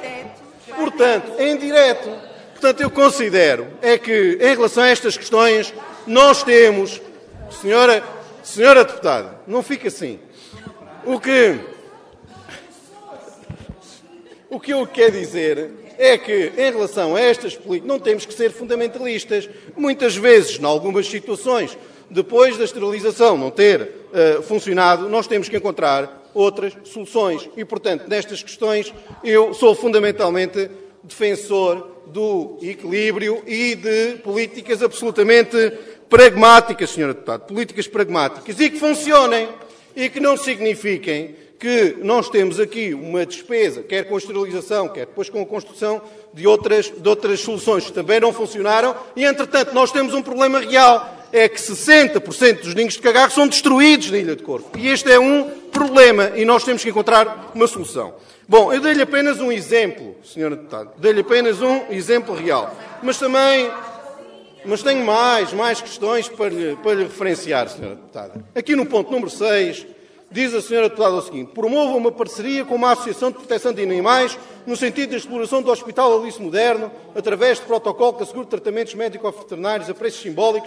portanto, em direto. Portanto, eu considero é que, em relação a estas questões, nós temos... Senhora, senhora deputada, não fica assim. O que... O que eu quero dizer é que, em relação a estas políticas, não temos que ser fundamentalistas. Muitas vezes, em algumas situações, depois da esterilização não ter uh, funcionado, nós temos que encontrar outras soluções. E, portanto, nestas questões, eu sou fundamentalmente defensor do equilíbrio e de políticas absolutamente pragmáticas, senhora deputada. Políticas pragmáticas e que funcionem e que não signifiquem que nós temos aqui uma despesa, quer com a esterilização, quer depois com a construção de outras, de outras soluções que também não funcionaram e, entretanto, nós temos um problema real. É que sessenta por cento dos ninhos de cagarro são destruídos na Ilha do Corvo. E este é um problema e nós temos que encontrar uma solução. Bom, eu dei-lhe apenas um exemplo, senhora deputada. Dei-lhe apenas um exemplo real. Mas também... Mas tenho mais, mais questões para lhe, para lhe referenciar, senhora deputada. Aqui no ponto número seis, diz a senhora deputada o seguinte: promova uma parceria com uma associação de proteção de animais no sentido da exploração do Hospital Alice Moderno através de protocolo que assegure tratamentos médico-veterinários a preços simbólicos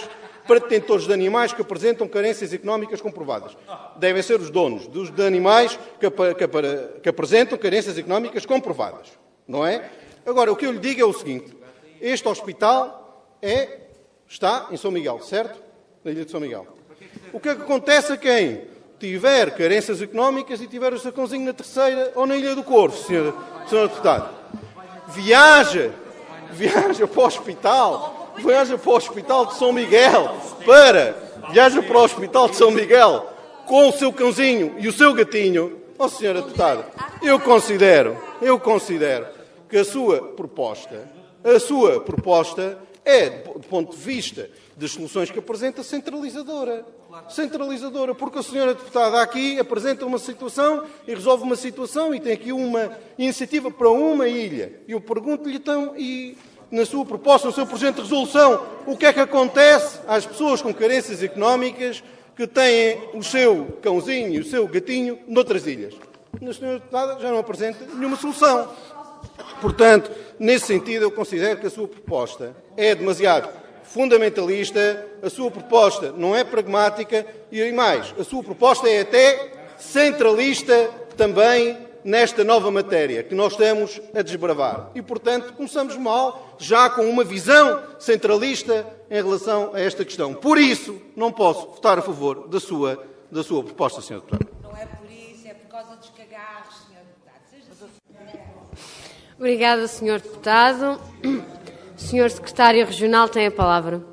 para detentores de animais que apresentam carências económicas comprovadas. Devem ser os donos dos de animais que, que, que apresentam carências económicas comprovadas. Não é? Agora, o que eu lhe digo é o seguinte. Este hospital é, está em São Miguel, certo? Na ilha de São Miguel. O que é que acontece a quem tiver carências económicas e tiver o seu cãozinho na Terceira ou na Ilha do Corvo, senhor, senhor deputado? Viaja, viaja para o hospital, viaja para o hospital de São Miguel, para, viaja para o hospital de São Miguel com o seu cãozinho e o seu gatinho. Ó, senhora deputada, eu considero, eu considero que a sua proposta, a sua proposta é, do ponto de vista das soluções que apresenta, centralizadora. Centralizadora, porque a senhora deputada aqui apresenta uma situação e resolve uma situação e tem aqui uma iniciativa para uma ilha. E eu pergunto-lhe então, e na sua proposta, no seu projeto de resolução, o que é que acontece às pessoas com carências económicas que têm o seu cãozinho e o seu gatinho noutras ilhas? A senhora deputada já não apresenta nenhuma solução. Portanto, nesse sentido, eu considero que a sua proposta é demasiado fundamentalista, a sua proposta não é pragmática e, mais, a sua proposta é até centralista também nesta nova matéria que nós estamos a desbravar. E, portanto, começamos mal, já com uma visão centralista em relação a esta questão. Por isso, não posso votar a favor da sua, da sua proposta, senhor Deputado. Não é por isso, é por causa dos cagarros, senhor Deputado. Obrigada, senhor Deputado. senhor Secretário Regional tem a palavra.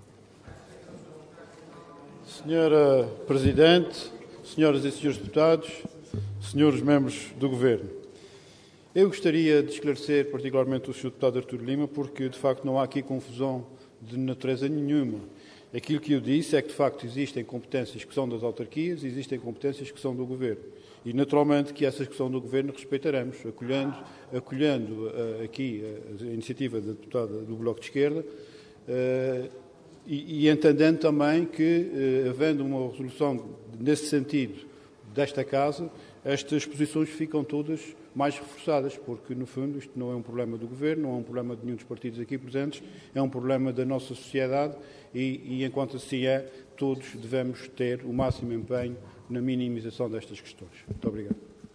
Senhora Presidente, senhoras e senhores deputados, senhores membros do Governo, eu gostaria de esclarecer particularmente o senhor Deputado Artur Lima, porque de facto não há aqui confusão de natureza nenhuma. Aquilo que eu disse é que de facto existem competências que são das autarquias e existem competências que são do Governo. E naturalmente que essas que são do Governo respeitaremos, acolhendo, acolhendo uh, aqui a, a iniciativa da deputada do Bloco de Esquerda uh, e, e entendendo também que, uh, havendo uma resolução nesse sentido desta Casa, estas posições ficam todas mais reforçadas, porque, no fundo, isto não é um problema do Governo, não é um problema de nenhum dos partidos aqui presentes, é um problema da nossa sociedade e, e enquanto assim é, todos devemos ter o máximo empenho na minimização destas questões. Muito obrigado.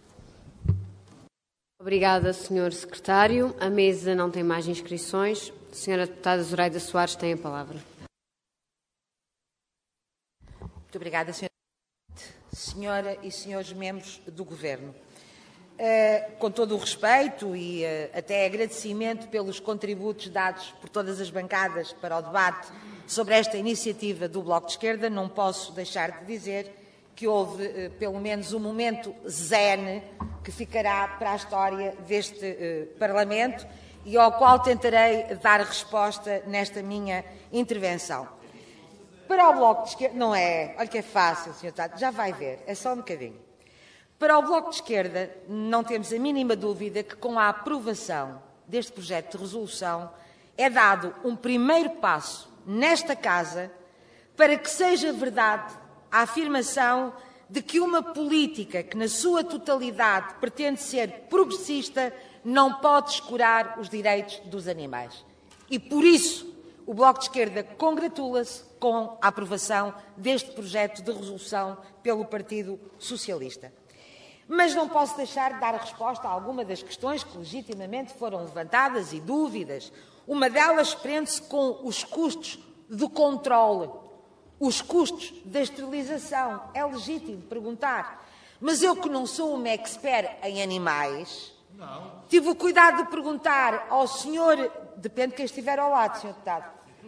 Obrigada, senhor Secretário. A mesa não tem mais inscrições. A senhora deputada Zoraida Soares tem a palavra. Muito obrigada, senhora Presidente, senhora e senhores membros do Governo. Uh, com todo o respeito e uh, até agradecimento pelos contributos dados por todas as bancadas para o debate sobre esta iniciativa do Bloco de Esquerda, não posso deixar de dizer que houve uh, pelo menos um momento zen que ficará para a história deste uh, Parlamento e ao qual tentarei dar resposta nesta minha intervenção. Para o Bloco de Esquerda, não é, olha que é fácil, senhor Deputado, já vai ver, é só um bocadinho. Para o Bloco de Esquerda, não temos a mínima dúvida que com a aprovação deste projeto de resolução é dado um primeiro passo nesta Casa para que seja verdade a afirmação de que uma política que na sua totalidade pretende ser progressista não pode escurar os direitos dos animais. E por isso o Bloco de Esquerda congratula-se com a aprovação deste projeto de resolução pelo Partido Socialista. Mas não posso deixar de dar a resposta a alguma das questões que legitimamente foram levantadas e dúvidas. Uma delas prende-se com os custos do controle, os custos da esterilização. É legítimo perguntar. Mas eu, que não sou uma expert em animais, não. Tive o cuidado de perguntar ao senhor, depende de quem estiver ao lado, senhor Deputado,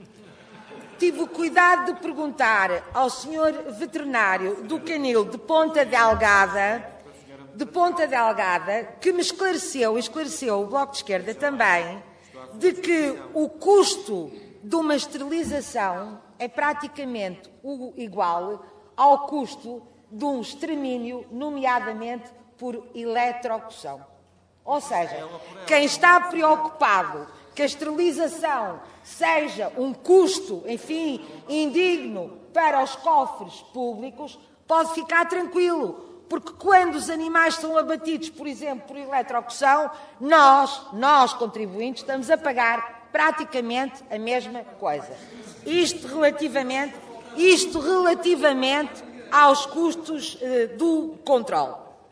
tive o cuidado de perguntar ao senhor veterinário do canil de Ponta Delgada, de Ponta Delgada, que me esclareceu, e esclareceu o Bloco de Esquerda também, de que o custo de uma esterilização é praticamente igual ao custo de um extermínio, nomeadamente por eletrocução. Ou seja, quem está preocupado que a esterilização seja um custo, enfim, indigno para os cofres públicos, pode ficar tranquilo. Porque quando os animais são abatidos, por exemplo, por eletrocução, nós, nós contribuintes, estamos a pagar praticamente a mesma coisa. Isto relativamente, isto relativamente aos custos eh, do controle.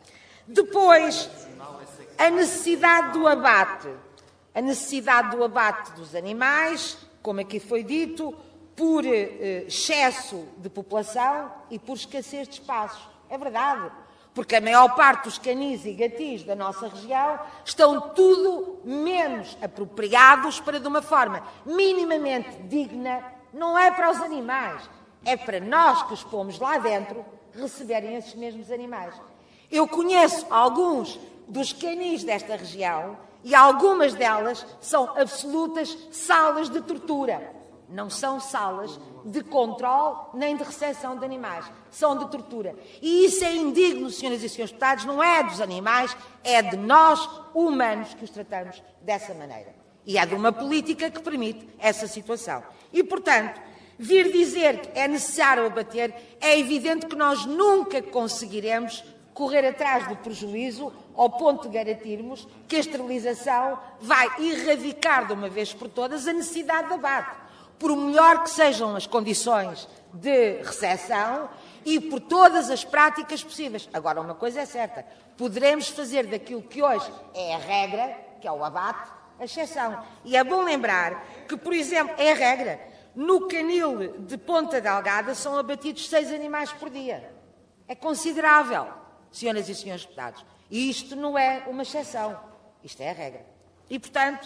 Depois, a necessidade do abate. A necessidade do abate dos animais, como aqui foi dito, por eh, excesso de população e por escassez de espaços. É verdade, porque a maior parte dos canis e gatis da nossa região estão tudo menos apropriados para, de uma forma minimamente digna, não é para os animais, é para nós que os pomos lá dentro receberem esses mesmos animais. Eu conheço alguns dos canis desta região e algumas delas são absolutas salas de tortura. Não são salas de controle nem de recepção de animais. São de tortura. E isso é indigno, senhoras e senhores deputados, não é dos animais, é de nós, humanos, que os tratamos dessa maneira. E é de uma política que permite essa situação. E, portanto, vir dizer que é necessário abater, é evidente que nós nunca conseguiremos correr atrás do prejuízo ao ponto de garantirmos que a esterilização vai erradicar de uma vez por todas a necessidade de abate. Por melhor que sejam as condições de recepção e por todas as práticas possíveis. Agora, uma coisa é certa, poderemos fazer daquilo que hoje é a regra, que é o abate, a exceção. E é bom lembrar que, por exemplo, é a regra, no canil de Ponta Delgada são abatidos seis animais por dia. É considerável, senhoras e senhores deputados. E isto não é uma exceção, isto é a regra. E, portanto,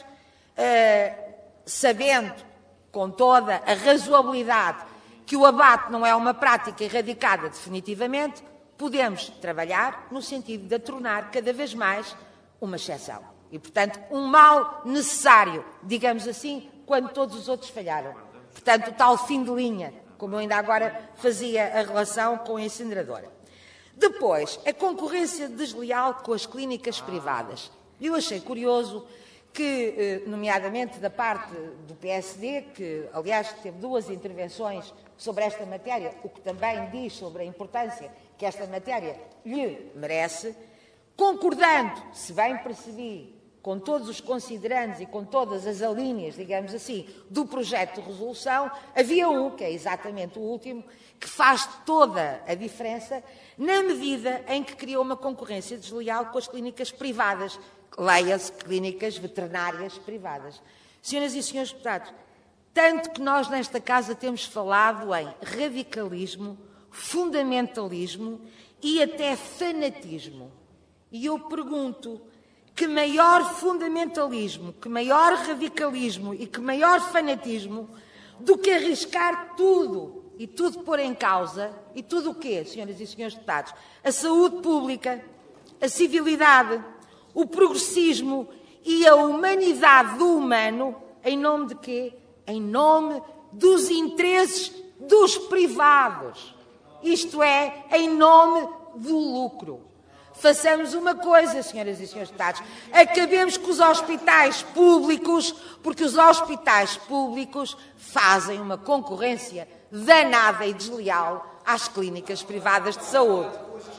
uh, sabendo com toda a razoabilidade que o abate não é uma prática erradicada definitivamente, podemos trabalhar no sentido de a tornar cada vez mais uma exceção. E, portanto, um mal necessário, digamos assim, quando todos os outros falharam. Portanto, o tal fim de linha, como eu ainda agora fazia a relação com a incineradora. Depois, a concorrência desleal com as clínicas privadas. Eu achei curioso que, nomeadamente da parte do P S D, que, aliás, teve duas intervenções sobre esta matéria, o que também diz sobre a importância que esta matéria lhe merece, concordando, se bem percebi, com todos os considerandos e com todas as alíneas, digamos assim, do projeto de resolução, havia um, que é exatamente o último, que faz toda a diferença na medida em que criou uma concorrência desleal com as clínicas privadas, leia-se clínicas veterinárias privadas. Senhoras e senhores deputados, tanto que nós nesta casa temos falado em radicalismo, fundamentalismo e até fanatismo. E eu pergunto, que maior fundamentalismo, que maior radicalismo e que maior fanatismo do que arriscar tudo e tudo pôr em causa, e tudo o quê, senhoras e senhores deputados? A saúde pública, a civilidade, o progressismo e a humanidade do humano, em nome de quê? Em nome dos interesses dos privados. Isto é, em nome do lucro. Façamos uma coisa, senhoras e senhores deputados, acabemos com os hospitais públicos, porque os hospitais públicos fazem uma concorrência danada e desleal às clínicas privadas de saúde.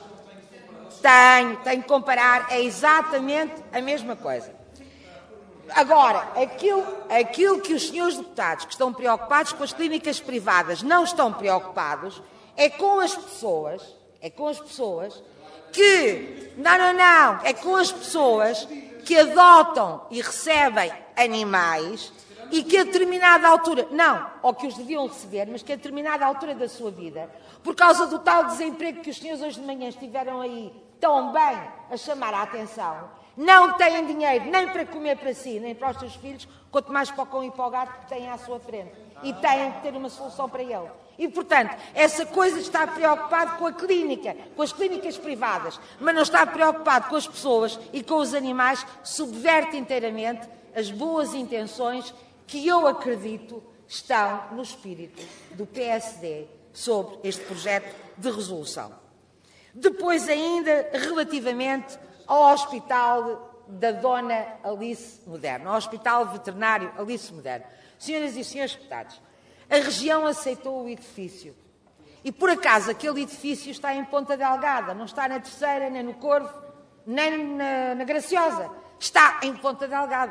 Tenho, tenho que comparar, é exatamente a mesma coisa. Agora, aquilo, aquilo que os senhores deputados que estão preocupados com as clínicas privadas não estão preocupados é com as pessoas, é com as pessoas que, não, não, não, é com as pessoas que adotam e recebem animais e que a determinada altura, não, ou que os deviam receber, mas que a determinada altura da sua vida, por causa do tal desemprego que os senhores hoje de manhã estiveram aí tão bem a chamar a atenção, não têm dinheiro nem para comer para si, nem para os seus filhos, quanto mais para o cão e para o gato que têm à sua frente. E têm que ter uma solução para ele. E, portanto, essa coisa está preocupado com a clínica, com as clínicas privadas, mas não está preocupado com as pessoas e com os animais, subverte inteiramente as boas intenções que eu acredito estão no espírito do P S D sobre este projeto de resolução. Depois ainda, relativamente ao Hospital da Dona Alice Moderno, ao Hospital Veterinário Alice Moderno. Senhoras e senhores deputados, a região aceitou o edifício. E, por acaso, aquele edifício está em Ponta Delgada, não está na Terceira, nem no Corvo, nem na, na Graciosa. Está em Ponta Delgada.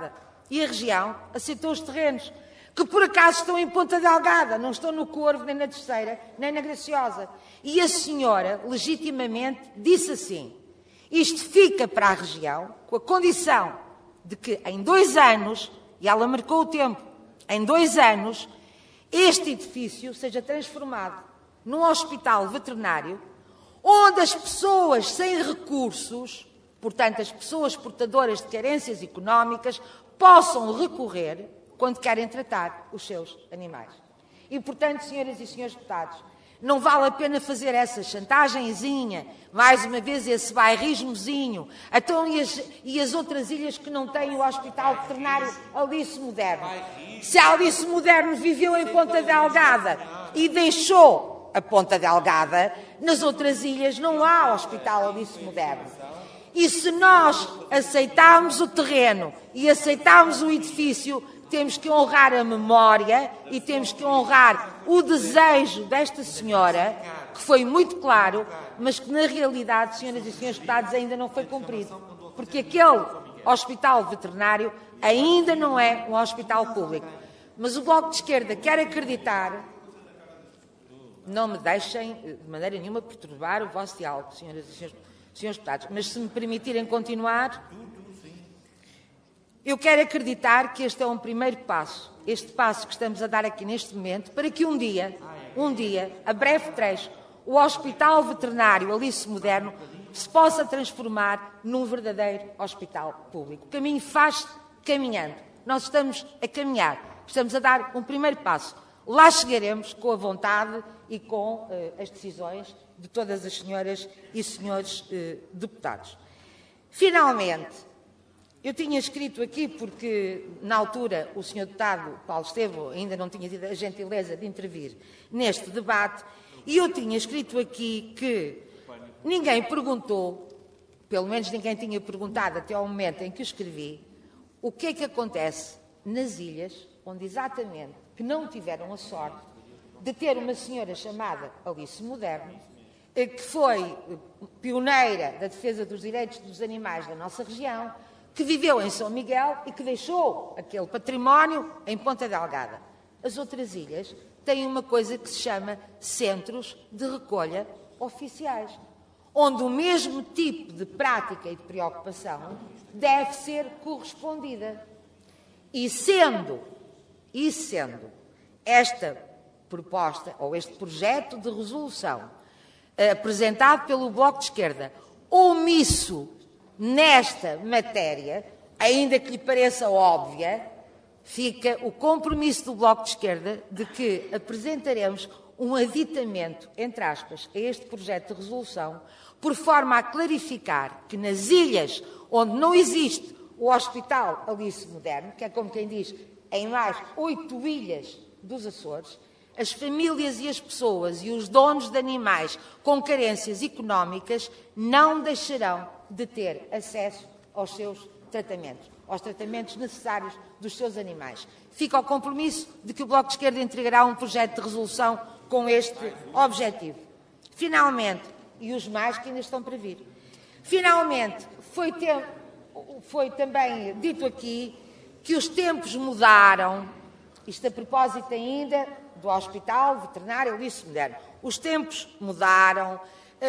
e a região aceitou os terrenos, que por acaso estão em Ponta Delgada, não estão no Corvo, nem na Terceira, nem na Graciosa. E a senhora, legitimamente, disse assim: isto fica para a região, com a condição de que em dois anos, e ela marcou o tempo, em dois anos, este edifício seja transformado num hospital veterinário, onde as pessoas sem recursos, portanto as pessoas portadoras de carências económicas, possam recorrer quando querem tratar os seus animais. E, portanto, senhoras e senhores deputados, não vale a pena fazer essa chantagemzinha, mais uma vez esse bairrismozinho. Então, e as, e as outras ilhas que não têm o Hospital Veterinário Alice Moderno? Se a Alice Moderno viveu em Ponta Delgada e deixou a Ponta Delgada, nas outras ilhas não há Hospital Alice Moderno. E se nós aceitarmos o terreno e aceitarmos o edifício, temos que honrar a memória e temos que honrar o desejo desta senhora, que foi muito claro, mas que na realidade, senhoras e senhores deputados, ainda não foi cumprido. Porque aquele hospital veterinário ainda não é um hospital público. Mas o Bloco de Esquerda quer acreditar, não me deixem de maneira nenhuma perturbar o vosso diálogo, senhoras e senhores, senhores deputados, mas se me permitirem continuar, eu quero acreditar que este é um primeiro passo, este passo que estamos a dar aqui neste momento, para que um dia, um dia, a breve trecho, o Hospital Veterinário Alice Moderno se possa transformar num verdadeiro hospital público. O caminho faz caminhando. Nós estamos a caminhar, estamos a dar um primeiro passo. Lá chegaremos com a vontade e com uh, as decisões de todas as senhoras e senhores uh, deputados. Finalmente, eu tinha escrito aqui, porque na altura o senhor deputado Paulo Estevo ainda não tinha tido a gentileza de intervir neste debate, e eu tinha escrito aqui que ninguém perguntou, pelo menos ninguém tinha perguntado até ao momento em que escrevi, o que é que acontece nas ilhas, onde exatamente que não tiveram a sorte de ter uma senhora chamada Alice Moderno, que foi pioneira da defesa dos direitos dos animais da nossa região, que viveu em São Miguel e que deixou aquele património em Ponta Delgada. As outras ilhas têm uma coisa que se chama centros de recolha oficiais, onde o mesmo tipo de prática e de preocupação deve ser correspondida. E sendo, e sendo esta proposta, ou este projeto de resolução apresentado pelo Bloco de Esquerda, omisso nesta matéria, ainda que lhe pareça óbvia, fica o compromisso do Bloco de Esquerda de que apresentaremos um aditamento, entre aspas, a este projeto de resolução, por forma a clarificar que nas ilhas onde não existe o Hospital Alice Moderno, que é como quem diz, em mais oito ilhas dos Açores, as famílias e as pessoas e os donos de animais com carências económicas não deixarão de ter acesso aos seus tratamentos, aos tratamentos necessários dos seus animais. Fica o compromisso de que o Bloco de Esquerda entregará um projeto de resolução com este objetivo. Finalmente, e os mais que ainda estão para vir, finalmente foi, ter, foi também dito aqui que os tempos mudaram, isto a propósito ainda do Hospital Veterinário Alice Moderno. Os tempos mudaram.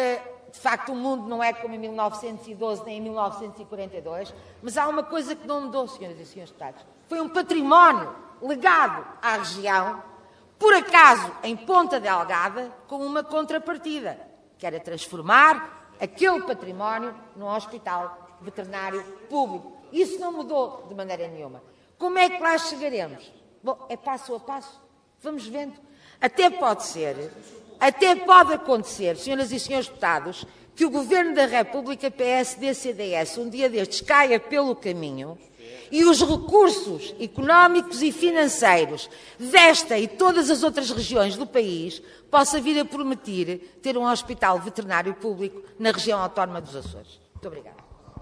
De facto, o mundo não é como em mil novecentos e doze nem em mil novecentos e quarenta e dois, mas há uma coisa que não mudou, senhoras e senhores deputados. Foi um património legado à região, por acaso em Ponta Delgada, com uma contrapartida, que era transformar aquele património num hospital veterinário público. Isso não mudou de maneira nenhuma. Como é que lá chegaremos? Bom, é passo a passo. Vamos vendo. Até pode ser, até pode acontecer, senhoras e senhores deputados, que o Governo da República, P S D C D S, um dia destes caia pelo caminho e os recursos económicos e financeiros desta e todas as outras regiões do país possa vir a permitir ter um hospital veterinário público na região autónoma dos Açores. Muito obrigada.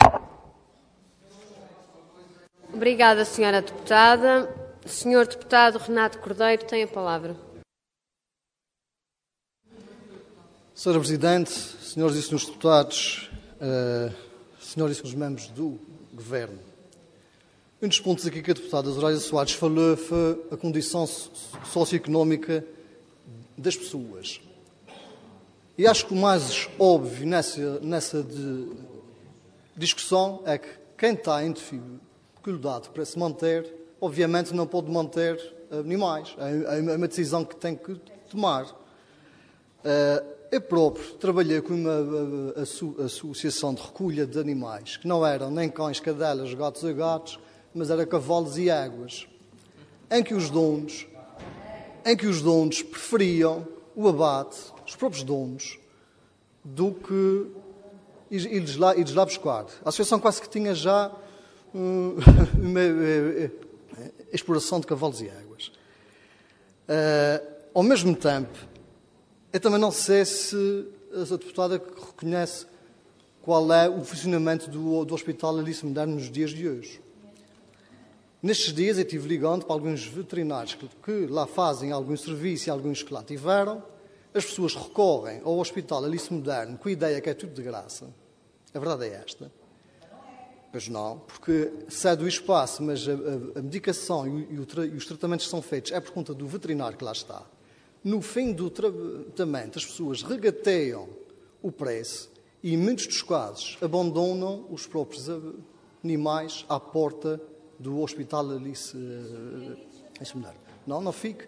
Obrigada, senhora deputada. Senhor deputado Renato Cordeiro tem a palavra. senhora Presidente, senhoras e senhores deputados, uh, senhoras e senhores membros do Governo, Um dos pontos aqui que a deputada Zoraida Soares falou foi a condição socioeconómica das pessoas. E acho que o mais óbvio nessa, nessa de discussão é que quem está em dificuldade para se manter, obviamente não pode manter animais. É uma decisão que tem que tomar. Eu próprio trabalhei com uma associação de recolha de animais, que não eram nem cães, cadelas, gatos e gatos, mas eram cavalos e éguas, em que os donos, em que os donos preferiam o abate, os próprios donos, do que ir-lhes lá, ir lá buscar. A associação quase que tinha já um, uma, uma exploração de cavalos e éguas. Uh, ao mesmo tempo, eu também não sei se a deputada reconhece qual é o funcionamento do, do Hospital Alice Moderno nos dias de hoje. Nestes dias eu estive ligando para alguns veterinários que, que lá fazem algum serviço e alguns que lá tiveram. As pessoas recorrem ao Hospital Alice Moderno com a ideia que é tudo de graça. A verdade é esta. Pois não, porque cede o espaço, mas a, a, a medicação e, o, e, o, e os tratamentos que são feitos é por conta do veterinário que lá está. No fim do tratamento, as pessoas regateiam o preço e, em muitos dos casos, abandonam os próprios animais à porta do Hospital Alice Moderno. Não, não fique.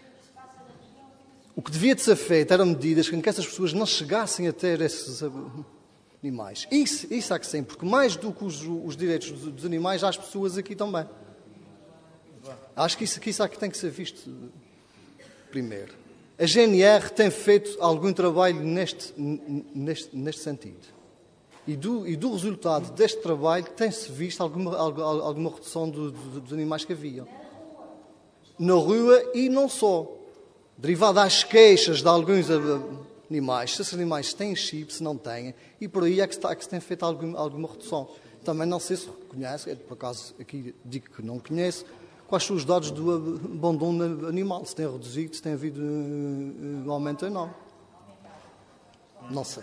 O que devia de ser feito eram medidas em que essas pessoas não chegassem a ter esses animais. Isso, isso há que sim, porque mais do que os, os direitos dos, dos animais, há as pessoas aqui também. Acho que isso, que isso há que tem que ser visto primeiro. A G N R tem feito algum trabalho neste, neste, neste sentido. E do, e do resultado deste trabalho tem-se visto alguma, alguma redução do, do, dos animais que haviam. Na rua e não só. Derivado às queixas de alguns animais, se esses animais têm chip, se não têm, e por aí é que, está, é que se tem feito alguma, alguma redução. Também não sei se reconhece, por acaso aqui digo que não conheço, quais são os dados do abandono animal, se tem reduzido, se tem havido um aumento ou não. Não sei.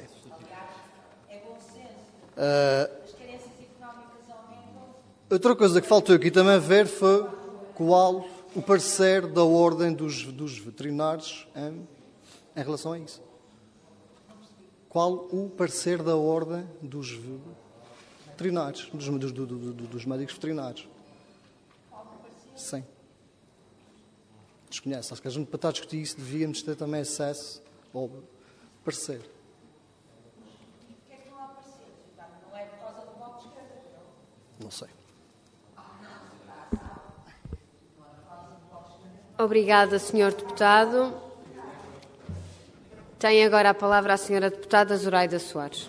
Uh, outra coisa que faltou aqui também ver foi qual o parecer da Ordem dos, dos Veterinários em, em relação a isso. Qual o parecer da Ordem dos Veterinários, dos, dos, dos, dos médicos veterinários? Sim. Desconhece. Acho que a gente, para estar a discutir isso, devíamos ter também acesso ao parecer. Não sei. Obrigada, senhor Deputado. Tem agora a palavra a senhora Deputada Zoraida Soares.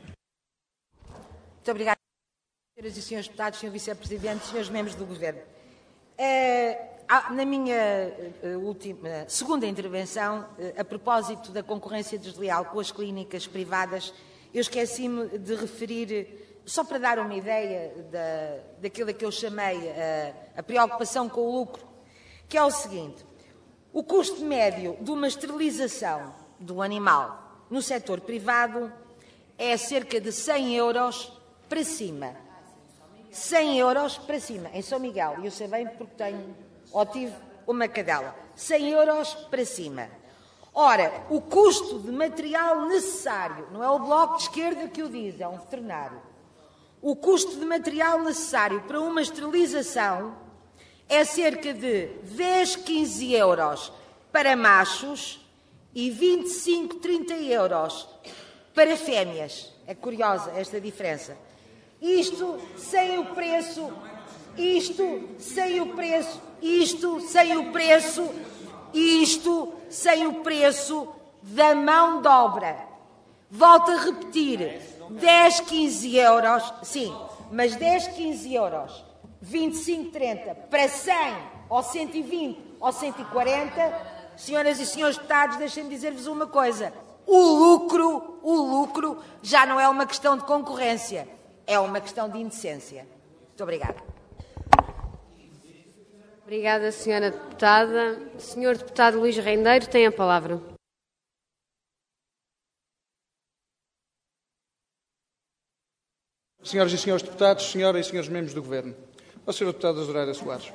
Muito obrigada, senhoras e senhores deputados, senhor Vice-Presidente, senhores membros do Governo. Uh, na minha uh, última, segunda intervenção, uh, a propósito da concorrência desleal com as clínicas privadas, eu esqueci-me de referir, só para dar uma ideia da, daquilo que eu chamei a, a preocupação com o lucro, que é o seguinte: o custo médio de uma esterilização do animal no setor privado é cerca de cem euros para cima. cem euros para cima, em São Miguel, e eu sei bem porque tenho, ou tive uma cadela. cem euros para cima. Ora, o custo de material necessário, não é o Bloco de Esquerda que o diz, é um veterinário. O custo de material necessário para uma esterilização é cerca de dez, quinze euros para machos e vinte e cinco, trinta euros para fêmeas. É curiosa esta diferença. Isto sem o preço, isto sem o preço, isto sem o preço, isto sem o preço da mão de obra. Volto a repetir, dez, quinze euros, sim, mas dez, quinze euros, vinte e cinco, trinta, para cem, ou cento e vinte, ou cento e quarenta, senhoras e senhores deputados, deixem-me dizer-vos uma coisa: o lucro, o lucro já não é uma questão de concorrência, é uma questão de indecência. Muito obrigada. Obrigada, senhora deputada. Senhor deputado Luís Rendeiro tem a palavra. Senhoras e senhores deputados, senhoras e senhores membros do Governo, À senhora Deputada Zoraida Soares,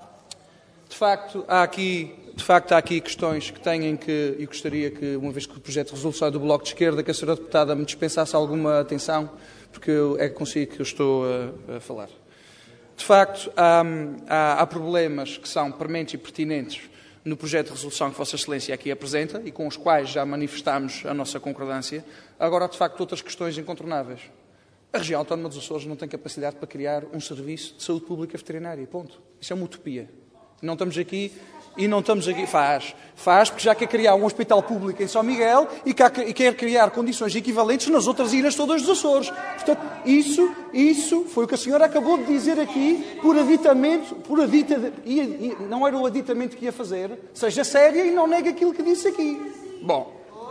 de facto, há aqui, de facto, há aqui questões que têm que, e gostaria que, uma vez que o projeto de resolução é do Bloco de Esquerda, que a senhora Deputada me dispensasse alguma atenção, porque é consigo que eu estou a, a falar. De facto, há, há, há problemas que são prementes e pertinentes no projeto de resolução que Vossa Excelência aqui apresenta e com os quais já manifestámos a nossa concordância. Agora, há, de facto, outras questões incontornáveis. A região autónoma dos Açores não tem capacidade para criar um serviço de saúde pública veterinária. Ponto. Isso é uma utopia. Não estamos aqui e não estamos aqui. Faz. Faz porque já quer criar um hospital público em São Miguel e quer criar condições equivalentes nas outras ilhas todas dos Açores. Portanto, isso, isso foi o que a senhora acabou de dizer aqui por aditamento, por adita, ia, não era o aditamento que ia fazer. Seja séria e não negue aquilo que disse aqui. Bom,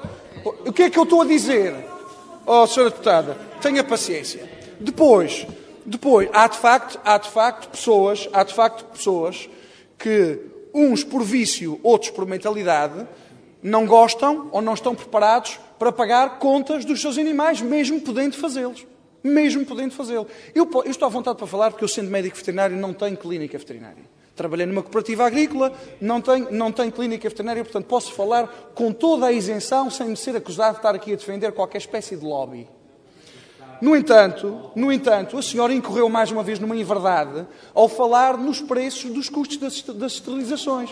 o que é que eu estou a dizer? Oh, senhora Deputada, tenha paciência. Depois, depois há de facto, há de facto pessoas, há de facto pessoas que, uns por vício, outros por mentalidade, não gostam ou não estão preparados para pagar contas dos seus animais, mesmo podendo fazê-los. Mesmo podendo fazê-lo. Eu, eu estou à vontade para falar porque eu, sendo médico veterinário, não tenho clínica veterinária. Trabalhei numa cooperativa agrícola, não tenho, não tenho clínica veterinária, portanto posso falar com toda a isenção, sem me ser acusado de estar aqui a defender qualquer espécie de lobby. No entanto, no entanto, a senhora incorreu mais uma vez numa inverdade ao falar nos preços dos custos das, das esterilizações.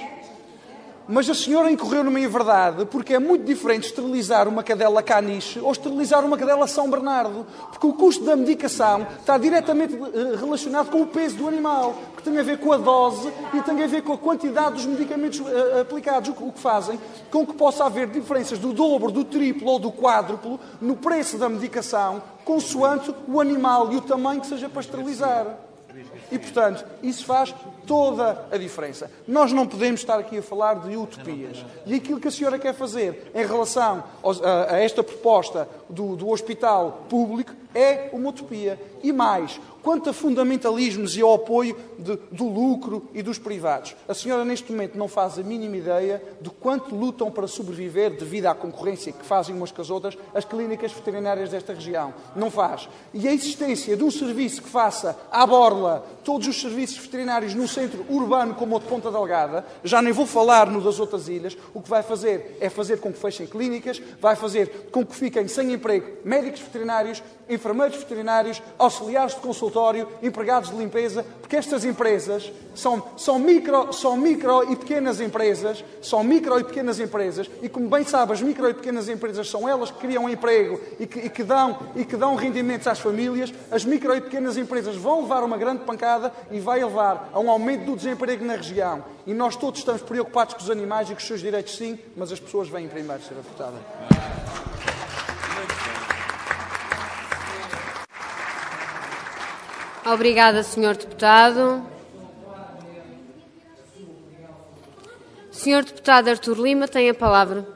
Mas a senhora incorreu numa inverdade porque é muito diferente esterilizar uma cadela caniche ou esterilizar uma cadela São Bernardo. Porque o custo da medicação está diretamente relacionado com o peso do animal, que tem a ver com a dose e tem a ver com a quantidade dos medicamentos uh, aplicados, o que fazem com que possa haver diferenças do dobro, do triplo ou do quádruplo no preço da medicação, consoante o animal e o tamanho que seja para esterilizar. E, portanto, isso faz toda a diferença. Nós não podemos estar aqui a falar de utopias. E aquilo que a senhora quer fazer em relação a esta proposta do, do hospital público é uma utopia. E mais, quanto a fundamentalismos e ao apoio de, do lucro e dos privados. A senhora, neste momento, não faz a mínima ideia de quanto lutam para sobreviver devido à concorrência que fazem umas com as outras as clínicas veterinárias desta região. Não faz. E a existência de um serviço que faça à borla todos os serviços veterinários num centro urbano como o de Ponta Delgada, já nem vou falar no das outras ilhas, o que vai fazer é fazer com que fechem clínicas, vai fazer com que fiquem sem emprego médicos veterinários, enfermeiros veterinários, auxiliares de consultório, empregados de limpeza, porque estas empresas são, são, micro, são micro e pequenas empresas, são micro e pequenas empresas, e como bem sabe, as micro e pequenas empresas são elas que criam emprego e que, e que, dão, e que dão rendimentos às famílias. As micro e pequenas empresas vão levar uma grande pancada e vai levar a um aumento do desemprego na região. E nós todos estamos preocupados com os animais e com os seus direitos, sim, mas as pessoas vêm primeiro, senhora Deputada. Obrigada, senhor Deputado. senhor Deputado Artur Lima tem a palavra.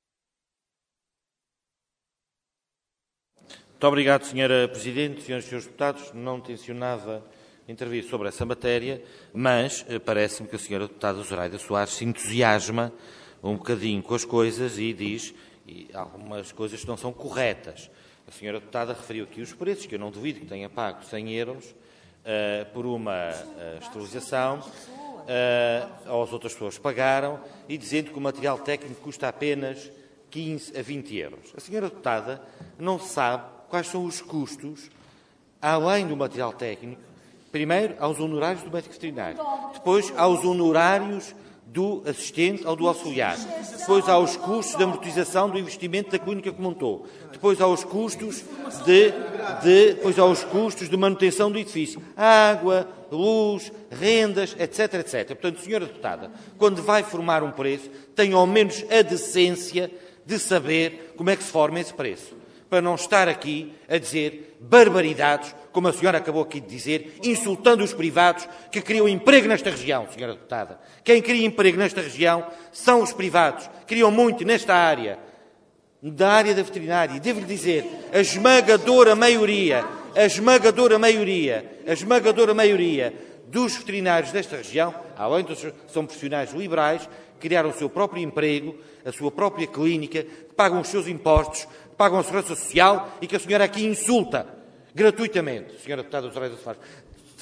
Muito obrigado, senhora Presidente. Senhoras e senhores deputados, não tencionava intervir sobre essa matéria, mas parece-me que a senhora Deputada Zoraida Soares se entusiasma um bocadinho com as coisas e diz e algumas coisas que não são corretas. A senhora Deputada referiu aqui os preços, que eu não duvido que tenha pago cem euros uh, por uma uh, esterilização, uh, as outras pessoas pagaram, e dizendo que o material técnico custa apenas quinze a vinte euros. A senhora Deputada não sabe quais são os custos, além do material técnico. Primeiro, aos honorários do médico veterinário. Depois, aos honorários do assistente ou do auxiliar. Depois, aos custos de amortização do investimento da clínica que montou. Depois, aos custos de, de, depois aos custos de manutenção do edifício. Água, luz, rendas, etc, etcétera. Portanto, senhora Deputada, quando vai formar um preço, tem ao menos a decência de saber como é que se forma esse preço. Para não estar aqui a dizer barbaridades, como a senhora acabou aqui de dizer, insultando os privados que criam emprego nesta região, senhora Deputada. Quem cria emprego nesta região são os privados. Criam muito nesta área, da área da veterinária. E devo-lhe dizer, a esmagadora maioria, a esmagadora maioria, a esmagadora maioria dos veterinários desta região, além de são profissionais liberais, criaram o seu próprio emprego, a sua própria clínica, pagam os seus impostos, pagam a segurança social e que a senhora aqui insulta gratuitamente, senhora Deputada Zoraida Soares.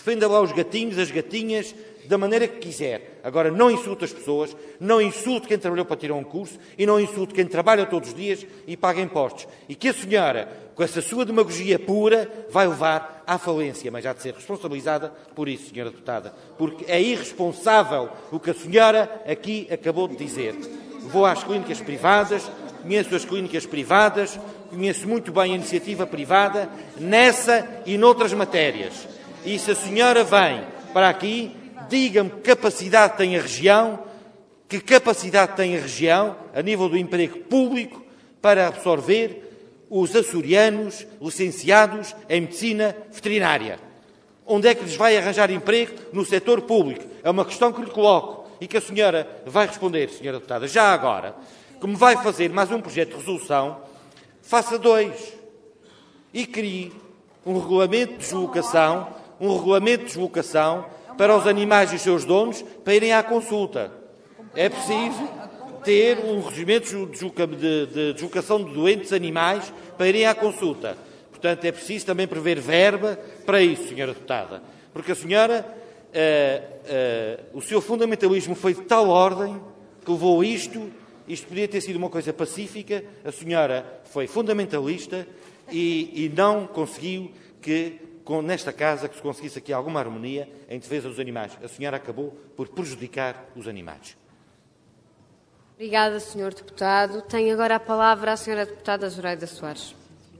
defenda lá os gatinhos, as gatinhas, da maneira que quiser. Agora, não insulte as pessoas, não insulte quem trabalhou para tirar um curso e não insulte quem trabalha todos os dias e paga impostos. E que a senhora, com essa sua demagogia pura, vai levar à falência, mas há de ser responsabilizada por isso, senhora deputada, porque é irresponsável o que a senhora aqui acabou de dizer. Vou às clínicas privadas, conheço as clínicas privadas, conheço muito bem a iniciativa privada, nessa e noutras matérias. E se a senhora vem para aqui, diga-me que capacidade tem a região, que capacidade tem a região, a nível do emprego público, para absorver os açorianos licenciados em medicina veterinária. Onde é que lhes vai arranjar emprego? No setor público. É uma questão que lhe coloco e que a senhora vai responder, senhora deputada. Já agora, como vai fazer mais um projeto de resolução, faça dois e crie um regulamento de deslocação, um regulamento de deslocação para os animais e os seus donos para irem à consulta. É preciso ter um regimento de deslocação de doentes animais para irem à consulta. Portanto, é preciso também prever verba para isso, senhora deputada. Porque a senhora, uh, uh, o seu fundamentalismo foi de tal ordem que levou a isto, isto podia ter sido uma coisa pacífica, a senhora foi fundamentalista e, e não conseguiu que, com, nesta casa, que se conseguisse aqui alguma harmonia em defesa dos animais. A senhora acabou por prejudicar os animais. Obrigada, senhor deputado. Tem agora a palavra a senhora deputada Zoraida Soares.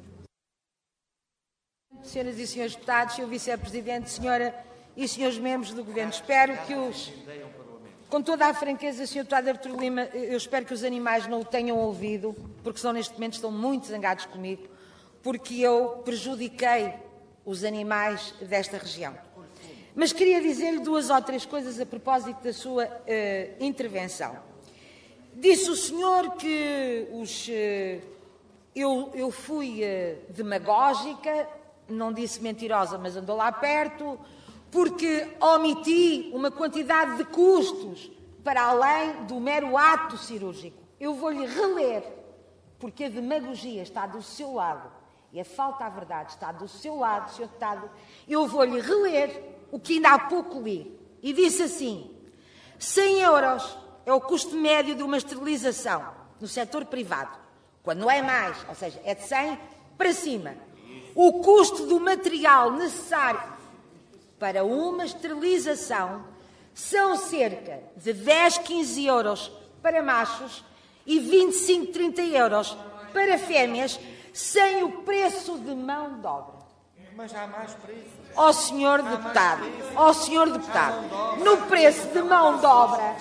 Senhoras e senhores deputados, senhor vice-presidente, senhora e senhores membros do Governo, espero que os... Com toda a franqueza, senhor deputado Artur Lima, eu espero que os animais não o tenham ouvido, porque senão neste momento estão muito zangados comigo, porque eu prejudiquei os animais desta região. Mas queria dizer-lhe duas ou três coisas a propósito da sua uh, intervenção. Disse o senhor que os, uh, eu, eu fui uh, demagógica, não disse mentirosa, mas andou lá perto, porque omiti uma quantidade de custos para além do mero ato cirúrgico. Eu vou-lhe reler, porque a demagogia está do seu lado e a falta à verdade está do seu lado, senhor deputado. Eu vou-lhe reler o que ainda há pouco li. E disse assim: cem euros é o custo médio de uma esterilização no setor privado. Quando não é mais, ou seja, é de cem para cima. O custo do material necessário para uma esterilização são cerca de dez, quinze euros para machos e vinte e cinco, trinta euros para fêmeas, sem o preço de mão de obra. Mas há mais preço. Ó senhor deputado, ó senhor deputado, no preço de mão de obra...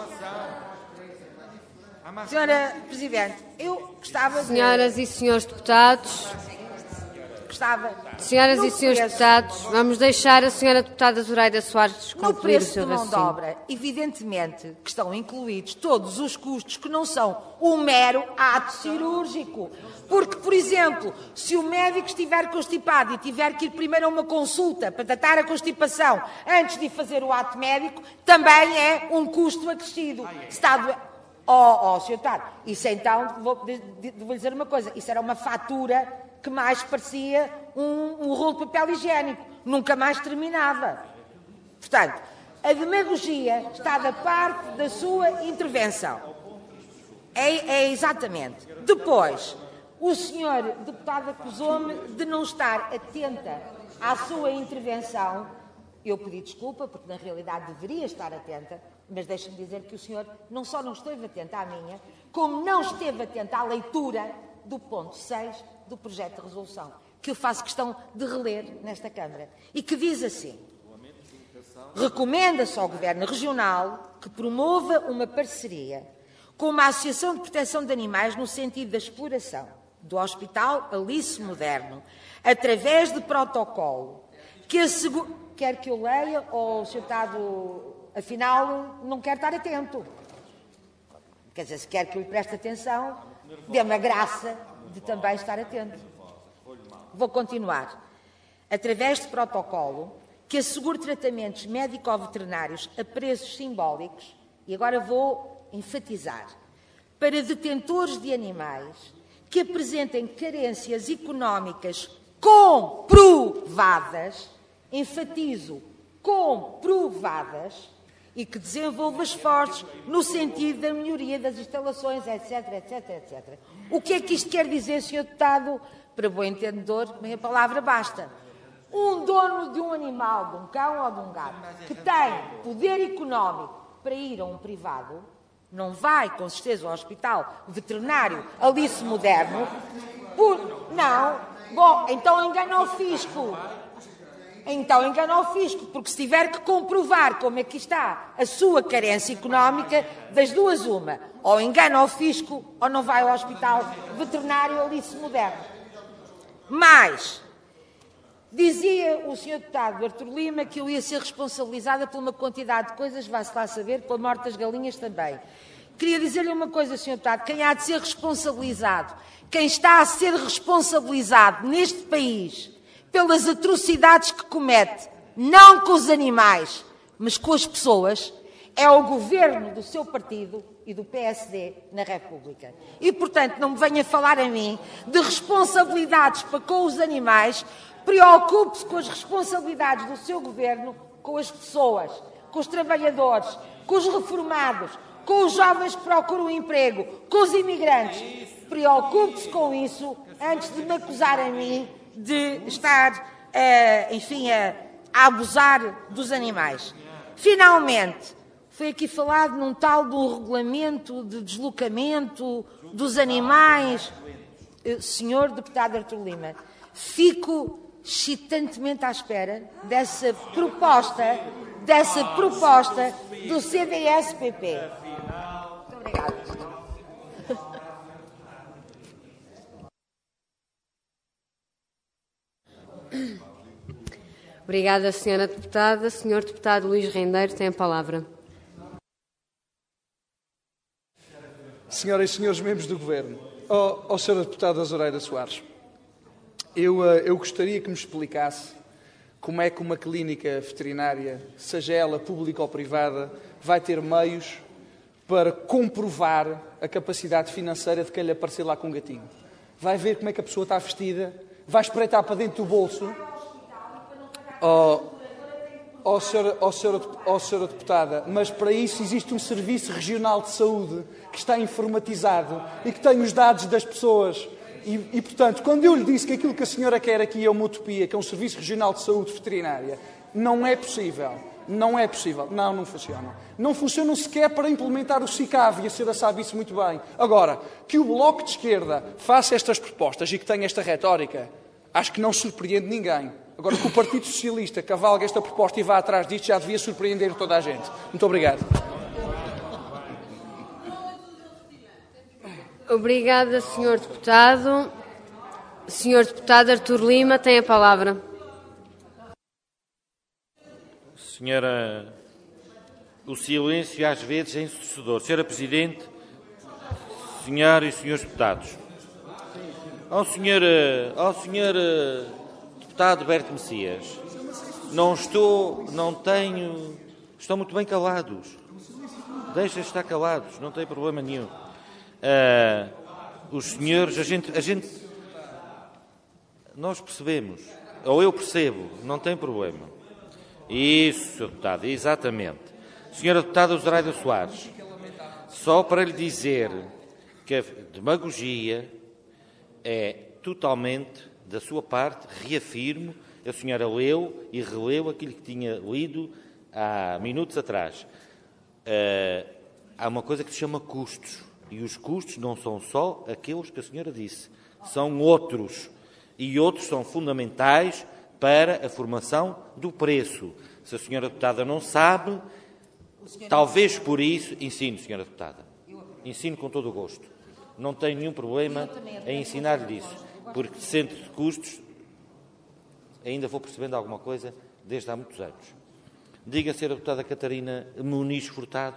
Senhora Presidente, eu gostava de... Senhoras e senhores deputados... Gostava... Senhoras e senhores preço, deputados, vamos deixar a senhora deputada Zoraida Soares concluir no preço o seu de mão de raciocínio. obra, evidentemente que estão incluídos todos os custos que não são um mero ato cirúrgico. Porque, por exemplo, se o médico estiver constipado e tiver que ir primeiro a uma consulta para tratar a constipação antes de fazer o ato médico, também é um custo acrescido. Se está do... Oh, oh, senhor deputado, isso então, vou, vou dizer uma coisa, isso era uma fatura que mais parecia um, um rolo de papel higiênico. Nunca mais terminava. Portanto, a demagogia está da parte da sua intervenção. É, é exatamente. Depois, o senhor deputado acusou-me de não estar atenta à sua intervenção. Eu pedi desculpa, porque na realidade deveria estar atenta, mas deixe-me dizer que o senhor não só não esteve atento à minha, como não esteve atento à leitura do ponto seis do projeto de resolução, que eu faço questão de reler nesta Câmara, e que diz assim: recomenda-se ao Governo Regional que promova uma parceria com uma Associação de Proteção de Animais no sentido da exploração do Hospital Alice Moderno, através de protocolo que assegure... Quer que eu leia ou o senhor deputado, afinal, não quer estar atento? Quer dizer, se quer que eu lhe preste atenção, dê-me a graça de também estar atento. Vou continuar. Através de protocolo que assegure tratamentos médico-veterinários a preços simbólicos, e agora vou enfatizar, para detentores de animais que apresentem carências económicas comprovadas, enfatizo, comprovadas e que desenvolva esforços no sentido da melhoria das instalações, etc, etc, etcétera. O que é que isto quer dizer, senhor Deputado? Para bom entendedor, meia palavra basta. Um dono de um animal, de um cão ou de um gato, que tem poder económico para ir a um privado, não vai, com certeza, ao hospital veterinário Alice Moderno, por... Não. Bom, então engana o fisco. Então engana o fisco, porque se tiver que comprovar como é que está a sua carência económica, das duas uma, ou engana o fisco ou não vai ao hospital veterinário Alice Moderno. Mas, dizia o senhor Deputado Artur Lima que eu ia ser responsabilizada por uma quantidade de coisas, vai-se lá saber, pela morte das galinhas também. Queria dizer-lhe uma coisa, senhor Deputado, quem há de ser responsabilizado, quem está a ser responsabilizado neste país pelas atrocidades que comete, não com os animais, mas com as pessoas, é o governo do seu partido e do P S D na República. E, portanto, não me venha falar a mim de responsabilidades para com os animais, preocupe-se com as responsabilidades do seu governo com as pessoas, com os trabalhadores, com os reformados, com os jovens que procuram emprego, com os imigrantes. Preocupe-se com isso antes de me acusar a mim de estar, uh, enfim, a, a abusar dos animais. Finalmente, foi aqui falado num tal de um regulamento de deslocamento dos animais. Uh, senhor Deputado Artur Lima, fico excitantemente à espera dessa proposta, dessa proposta do C D S P P. Muito obrigada. Obrigada, senhora Deputada. senhor Deputado Luís Rendeiro tem a palavra. Senhoras e senhores membros do Governo, ao, ao senhor Deputado Azoreira Soares, eu, eu gostaria que me explicasse como é que uma clínica veterinária, seja ela pública ou privada, vai ter meios para comprovar a capacidade financeira de quem lhe aparecer lá com um gatinho. Vai ver como é que a pessoa está vestida, vai espreitar para dentro do bolso. Oh, oh, senhora, oh, senhora, oh, senhora Deputada, mas para isso existe um Serviço Regional de Saúde que está informatizado e que tem os dados das pessoas. E, e, portanto, quando eu lhe disse que aquilo que a senhora quer aqui é uma utopia, que é um Serviço Regional de Saúde Veterinária, não é possível. Não é possível. Não, não funciona. Não funciona sequer para implementar o SICAV, e a senhora sabe isso muito bem. Agora, que o Bloco de Esquerda faça estas propostas e que tenha esta retórica, acho que não surpreende ninguém. Agora, que o Partido Socialista cavalgue esta proposta e vá atrás disto já devia surpreender toda a gente. Muito obrigado. Obrigada, senhor Deputado. senhor Deputado Artur Lima tem a palavra. Senhora, o silêncio às vezes é ensurdecedor. Senhora Presidente, senhoras e senhores deputados, ao senhor, ao senhor Deputado Berto Messias, não estou, não tenho, estão muito bem calados. Deixem de estar calados, não tem problema nenhum. Uh, os senhores, a gente, a gente, nós percebemos, ou eu percebo, não tem problema. Isso, senhor Deputado, exatamente. Senhora Deputada Zoraida Soares, só para lhe dizer que a demagogia é totalmente da sua parte, reafirmo, a senhora leu e releu aquilo que tinha lido há minutos atrás. Uh, há uma coisa que se chama custos, e os custos não são só aqueles que a senhora disse, são outros, e outros são fundamentais para a formação do preço. Se a senhora deputada não sabe, talvez por isso, ensino, senhora deputada, ensino com todo o gosto. Não tenho nenhum problema em ensinar-lhe isso. Porque centro de custos, ainda vou percebendo alguma coisa desde há muitos anos. Diga a senhora deputada Catarina Muniz Furtado.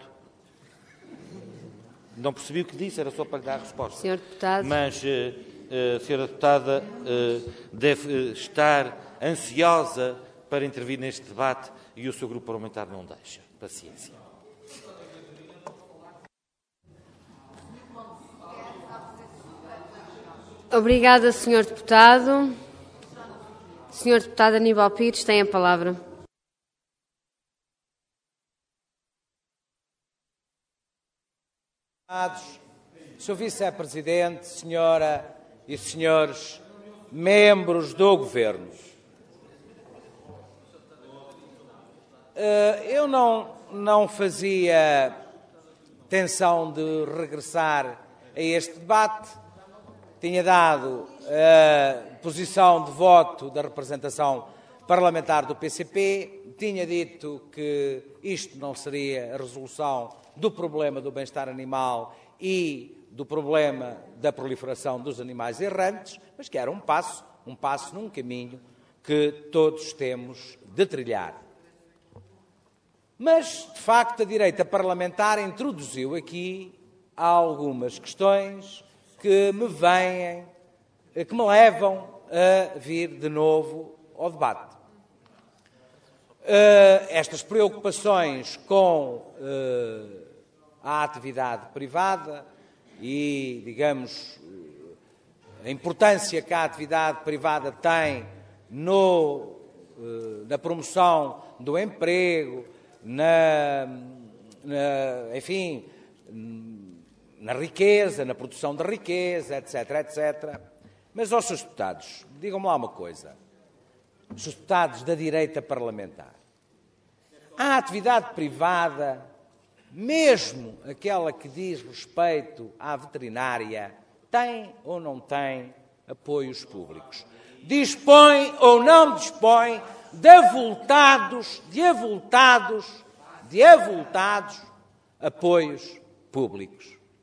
Não percebi o que disse, era só para lhe dar a resposta. senhor Deputado. Mas uh, a senhora deputada uh, deve uh, estar ansiosa para intervir neste debate e o seu grupo parlamentar não deixa. Paciência. Obrigada, senhor Deputado. senhor Deputado Aníbal Pires tem a palavra. senhor Vice-Presidente, senhora e senhores membros do Governo, eu não, não fazia intenção de regressar a este debate. Tinha dado a posição de voto da representação parlamentar do P C P, tinha dito que isto não seria a resolução do problema do bem-estar animal e do problema da proliferação dos animais errantes, mas que era um passo, um passo num caminho que todos temos de trilhar. Mas, de facto, a direita parlamentar introduziu aqui algumas questões que me vêm, que me levam a vir de novo ao debate. Uh, estas preocupações com uh, a atividade privada e, digamos, a importância que a atividade privada tem no, uh, na promoção do emprego, na, na, enfim, na riqueza, na produção de riqueza, etc, etcétera. Mas, aos seus deputados, digam-me lá uma coisa. Os deputados da direita parlamentar. A atividade privada, mesmo aquela que diz respeito à veterinária, tem ou não tem apoios públicos? Dispõe ou não dispõe de avultados, de avultados, de avultados apoios públicos?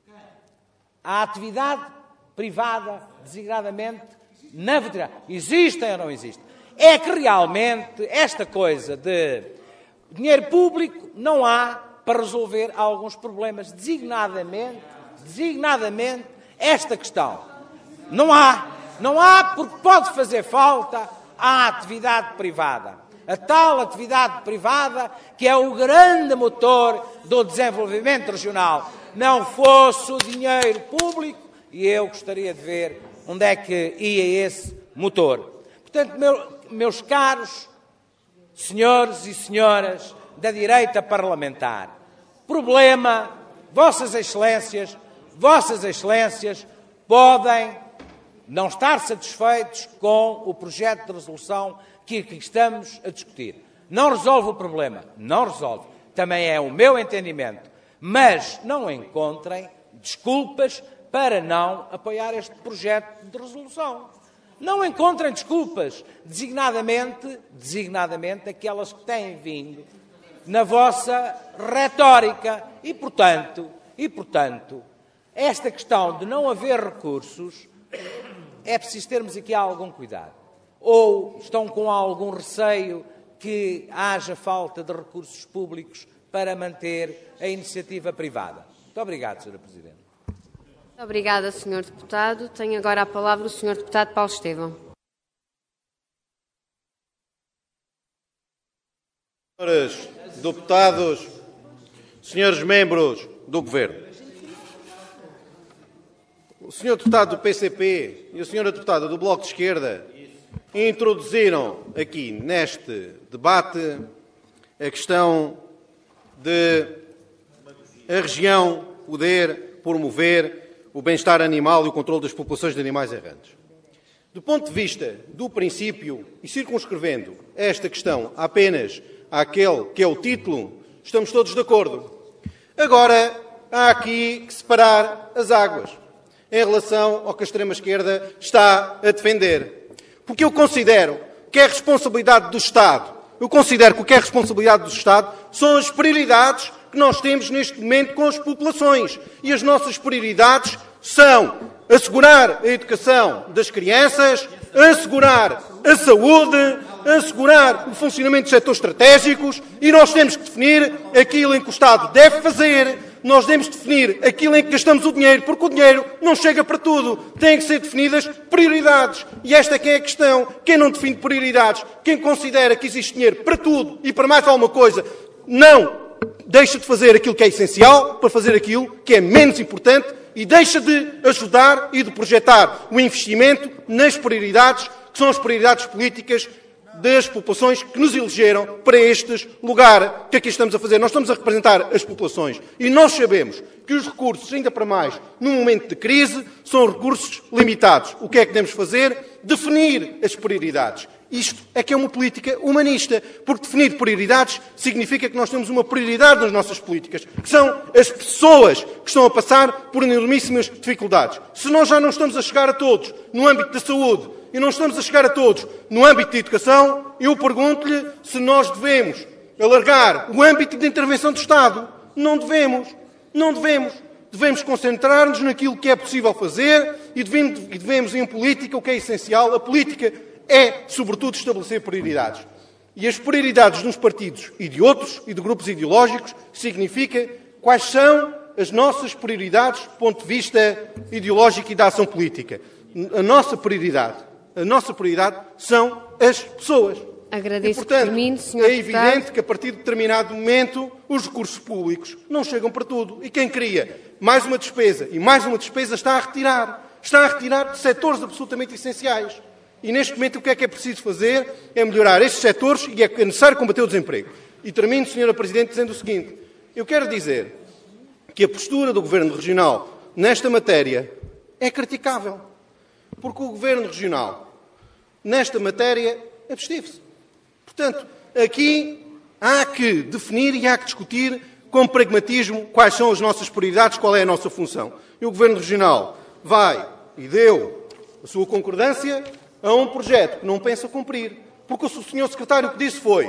A atividade privada, designadamente, na veterinária, existem ou não existem? É que realmente esta coisa de dinheiro público não há para resolver alguns problemas, designadamente, designadamente esta questão. Não há, não há porque pode fazer falta à atividade privada. A tal atividade privada que é o grande motor do desenvolvimento regional. Não fosse o dinheiro público, e eu gostaria de ver onde é que ia esse motor. Portanto, meu, meus caros senhores e senhoras da direita parlamentar, problema, vossas excelências, vossas excelências podem não estar satisfeitos com o projeto de resolução que aqui estamos a discutir. Não resolve o problema, não resolve. Também é o meu entendimento. Mas não encontrem desculpas para não apoiar este projeto de resolução. Não encontrem desculpas, designadamente, designadamente aquelas que têm vindo na vossa retórica. E, portanto, e, portanto, esta questão de não haver recursos, é preciso termos aqui algum cuidado. Ou estão com algum receio que haja falta de recursos públicos para manter a iniciativa privada? Muito obrigado, senhora Presidente. Muito obrigada, senhor Deputado. Tenho agora a palavra o senhor Deputado Paulo Estevão. Senhores deputados, senhores membros do Governo, o senhor deputado do P C P e a senhora deputada do Bloco de Esquerda introduziram aqui neste debate a questão de a região poder promover o bem-estar animal e o controle das populações de animais errantes. Do ponto de vista do princípio, e circunscrevendo esta questão apenas àquele que é o título, estamos todos de acordo. Agora, há aqui que separar as águas em relação ao que a extrema-esquerda está a defender. Porque eu considero que é responsabilidade do Estado, eu considero que o que é responsabilidade do Estado são as prioridades que nós temos neste momento com as populações. E as nossas prioridades são assegurar a educação das crianças, assegurar a saúde, assegurar o funcionamento dos setores estratégicos, e nós temos que definir aquilo em que o Estado deve fazer, nós devemos definir aquilo em que gastamos o dinheiro, porque o dinheiro não chega para tudo. Têm que ser definidas prioridades. E esta é que é a questão. Quem não define prioridades, quem considera que existe dinheiro para tudo e para mais alguma coisa, não deixa de fazer aquilo que é essencial para fazer aquilo que é menos importante e deixa de ajudar e de projetar o investimento nas prioridades, que são as prioridades políticas das populações que nos elegeram para este lugar que aqui estamos a fazer. Nós estamos a representar as populações e nós sabemos que os recursos, ainda para mais num momento de crise, são recursos limitados. O que é que devemos fazer? Definir as prioridades. Isto é que é uma política humanista, porque definir prioridades significa que nós temos uma prioridade nas nossas políticas, que são as pessoas que estão a passar por enormíssimas dificuldades. Se nós já não estamos a chegar a todos no âmbito da saúde e não estamos a chegar a todos no âmbito da educação, eu pergunto-lhe se nós devemos alargar o âmbito de intervenção do Estado. Não devemos. Não devemos. Devemos concentrar-nos naquilo que é possível fazer e devemos, e devemos em política, o que é essencial. A política é, sobretudo, estabelecer prioridades. E as prioridades de uns partidos e de outros, e de grupos ideológicos, significa quais são as nossas prioridades do ponto de vista ideológico e da ação política. A nossa prioridade, a nossa prioridade são as pessoas. Agradeço e, portanto, que termine, senhor é evidente deputado. que a partir de determinado momento os recursos públicos não chegam para tudo. E quem cria mais uma despesa e mais uma despesa está a retirar. Está a retirar de setores absolutamente essenciais. E neste momento o que é que é preciso fazer é melhorar estes setores e é necessário combater o desemprego. E termino, senhora Presidente, dizendo o seguinte. Eu quero dizer que a postura do Governo Regional nesta matéria é criticável. Porque o Governo Regional, nesta matéria, absteve-se. Portanto, aqui há que definir e há que discutir com pragmatismo quais são as nossas prioridades, qual é a nossa função. E o Governo Regional vai e deu a sua concordância a um projeto que não pensa cumprir. Porque o senhor Secretário o que disse foi: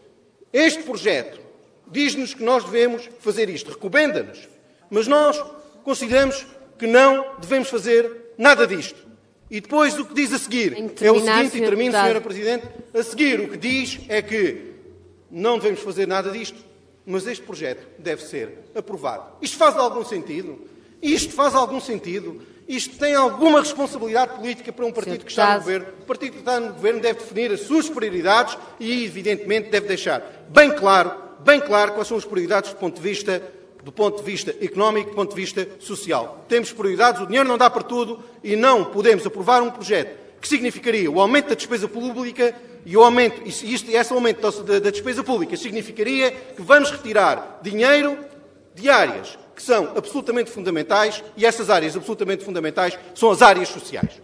este projeto diz-nos que nós devemos fazer isto, recomenda-nos, mas nós consideramos que não devemos fazer nada disto. E depois o que diz a seguir é o seguinte, e termino, senhora Presidente, a seguir o que diz é que não devemos fazer nada disto, mas este projeto deve ser aprovado. Isto faz algum sentido? Isto faz algum sentido? Isto tem alguma responsabilidade política para um partido que está no governo? O partido que está no governo deve definir as suas prioridades e, evidentemente, deve deixar bem claro, bem claro quais são as prioridades do ponto de vista do ponto de vista económico, do ponto de vista social. Temos prioridades, o dinheiro não dá para tudo e não podemos aprovar um projeto que significaria o aumento da despesa pública e o aumento, e isto, esse aumento da, da despesa pública significaria que vamos retirar dinheiro de áreas que são absolutamente fundamentais e essas áreas absolutamente fundamentais são as áreas sociais.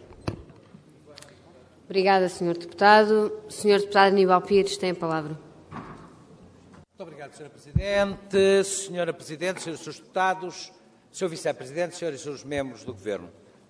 Obrigada, senhor Deputado. senhor Deputado Aníbal Pires tem a palavra. Muito obrigado, senhora Presidente. senhora Presidente, senhores Deputados, senhor Vice-Presidente, senhores e senhores membros do Governo.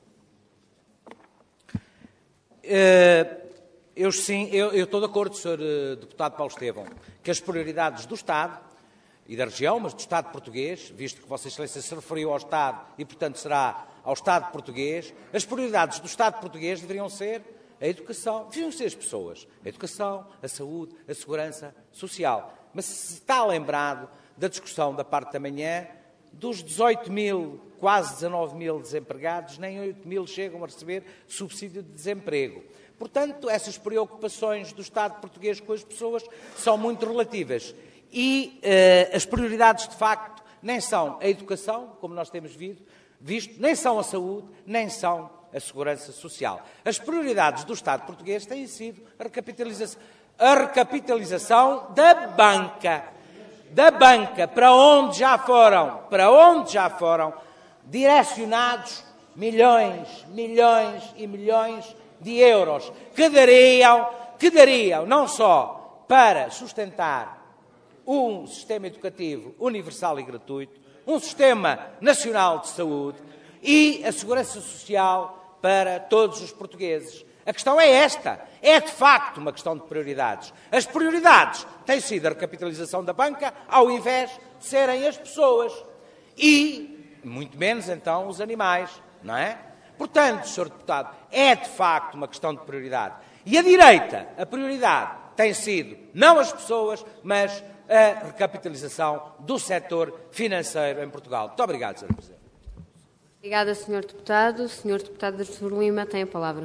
Eu, sim, eu, eu estou de acordo, senhor Deputado Paulo Estevão, que as prioridades do Estado e da região, mas do Estado português, visto que Vossa Excelência se referiu ao Estado e, portanto, será ao Estado português, as prioridades do Estado português deveriam ser a educação, deveriam ser as pessoas, a educação, a saúde, a segurança social. Mas se está lembrado da discussão da parte da manhã, dos dezoito mil, quase dezanove mil desempregados, nem oito mil chegam a receber subsídio de desemprego. Portanto, essas preocupações do Estado português com as pessoas são muito relativas. E uh, as prioridades, de facto, nem são a educação, como nós temos visto, nem são a saúde, nem são a segurança social. As prioridades do Estado português têm sido a recapitalização, a recapitalização da banca, da banca, para onde já foram, para onde já foram direcionados milhões, milhões e milhões de euros, que dariam, que dariam não só para sustentar um sistema educativo universal e gratuito, um sistema nacional de saúde e a segurança social para todos os portugueses. A questão é esta. É, de facto, uma questão de prioridades. As prioridades têm sido a recapitalização da banca, ao invés de serem as pessoas. E, muito menos, então, os animais, não é? Portanto, senhor Deputado, é, de facto, uma questão de prioridade. E a direita, a prioridade tem sido não as pessoas, mas a recapitalização do setor financeiro em Portugal. Muito obrigado, senhor Presidente. Obrigada, senhor Deputado. senhor Deputado Artur Lima tem a palavra.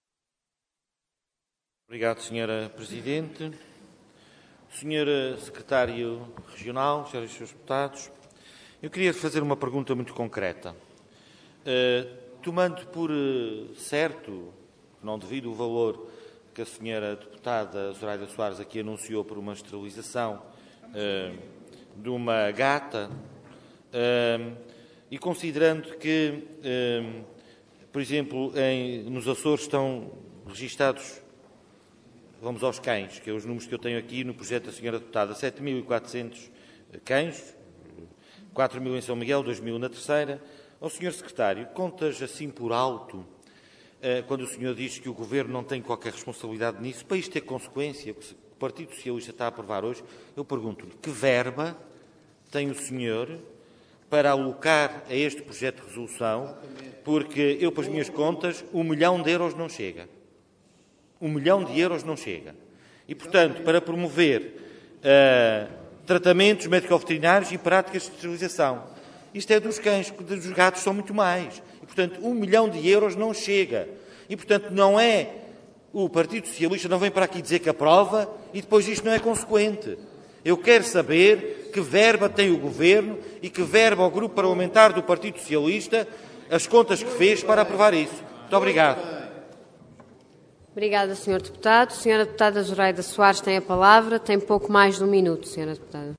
Obrigado, senhora Presidente. senhora Secretário Regional, senhoras e senhores Deputados, eu queria fazer uma pergunta muito concreta. Uh, tomando por uh, certo, não devido o valor que a senhora deputada Zoraida Soares aqui anunciou por uma esterilização uh, de uma gata, uh, e considerando que, uh, por exemplo, em, nos Açores estão registados, vamos aos cães, que é os números que eu tenho aqui no projeto da senhora deputada, sete mil e quatrocentos cães, quatro mil em São Miguel, dois mil na Terceira. Ao senhor secretário, contas assim por alto, quando o senhor diz que o Governo não tem qualquer responsabilidade nisso, para isto ter consequência, o que o Partido Socialista está a aprovar hoje, eu pergunto-lhe, que verba tem o senhor para alocar a este projeto de resolução, porque eu, para as minhas contas, um milhão de euros não chega. Um milhão de euros não chega. E, portanto, para promover uh, tratamentos médico-veterinários e práticas de esterilização. Isto é dos cães, dos gatos são muito mais. E, portanto, um milhão de euros não chega. E, portanto, não é o Partido Socialista não vem para aqui dizer que aprova e depois isto não é consequente. Eu quero saber que verba tem o Governo e que verba o Grupo Parlamentar do Partido Socialista, as contas que fez para aprovar isso. Muito obrigado. Obrigada, senhor Deputado. Senhora Deputada Zoraida Soares tem a palavra. Tem pouco mais de um minuto, senhora Deputada.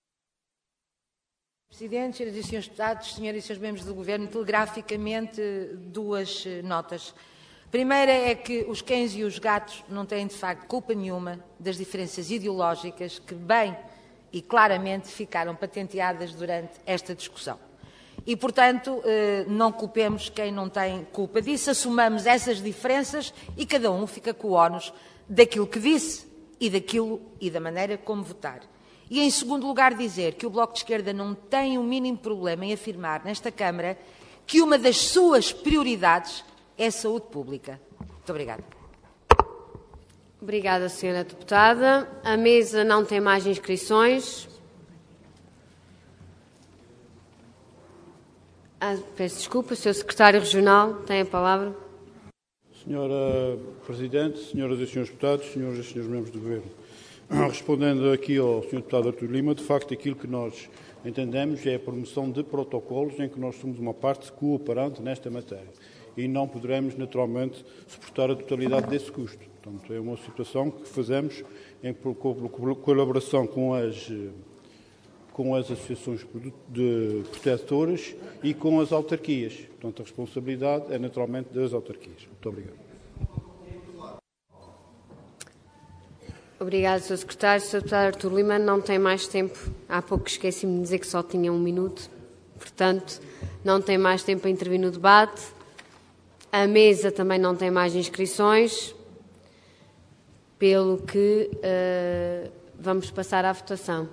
Presidente, senhoras e senhores deputados, senhoras e senhores membros do Governo, telegraficamente duas notas. A primeira é que os cães e os gatos não têm, de facto, culpa nenhuma das diferenças ideológicas que bem e claramente ficaram patenteadas durante esta discussão. E, portanto, não culpemos quem não tem culpa disso, assumamos essas diferenças e cada um fica com o ónus daquilo que disse e daquilo e da maneira como votar. E, em segundo lugar, dizer que o Bloco de Esquerda não tem o mínimo problema em afirmar nesta Câmara que uma das suas prioridades é a saúde pública. Muito obrigada. Obrigada, senhora Deputada. A mesa não tem mais inscrições. Ah, peço desculpa, senhor Secretário Regional tem a palavra. Senhora Presidente, senhoras e senhores deputados, senhoras e senhores membros do Governo. Respondendo aqui ao senhor Deputado Artur Lima, de facto aquilo que nós entendemos é a promoção de protocolos em que nós somos uma parte cooperante nesta matéria e não poderemos naturalmente suportar a totalidade desse custo. Portanto, é uma situação que fazemos em colaboração com as, com as associações de protetoras e com as autarquias. Portanto, a responsabilidade é naturalmente das autarquias. Muito obrigado. Obrigado, senhor Secretário. O senhor Deputado Artur Lima não tem mais tempo. Há pouco esqueci-me de dizer que só tinha um minuto. Portanto, não tem mais tempo a intervir no debate. A mesa também não tem mais inscrições. Pelo que uh, vamos passar à votação.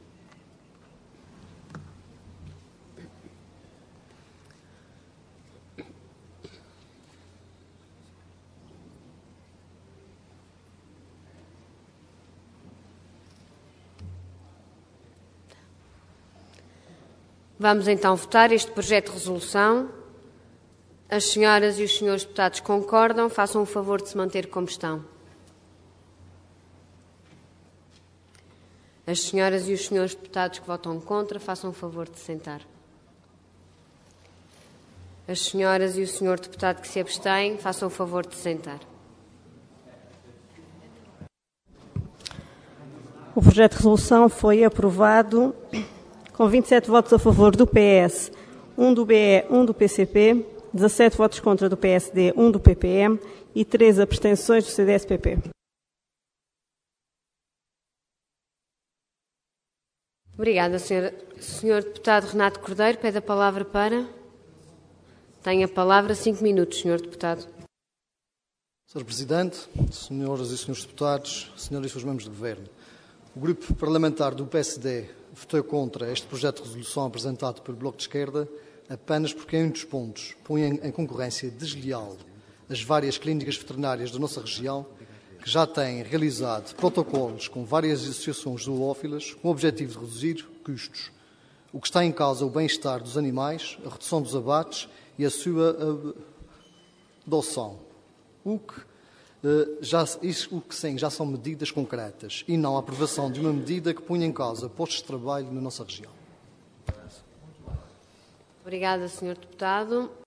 Vamos então votar este projeto de resolução. As senhoras e os senhores deputados concordam, façam o favor de se manter como estão. As senhoras e os senhores deputados que votam contra, façam o favor de se sentar. As senhoras e o senhor deputado que se abstêm, façam o favor de se sentar. O projeto de resolução foi aprovado com vinte e sete votos a favor do P S, um do B E, um do P C P, dezassete votos contra do P S D, um do P P M e três abstenções do C D S P P. Obrigada, senhora. senhor Deputado Renato Cordeiro, pede a palavra para... Tem a palavra cinco minutos, senhor Deputado. senhor Presidente, senhoras e senhores deputados, senhoras e senhores membros do Governo, o Grupo Parlamentar do P S D votou contra este projeto de resolução apresentado pelo Bloco de Esquerda apenas porque, em muitos pontos, põe em concorrência desleal as várias clínicas veterinárias da nossa região, que já têm realizado protocolos com várias associações zoófilas com o objetivo de reduzir custos. O que está em causa é o bem-estar dos animais, a redução dos abates e a sua adoção. O que, já, isso, o que sim, já são medidas concretas e não a aprovação de uma medida que ponha em causa postos de trabalho na nossa região. Obrigada, senhor Deputado.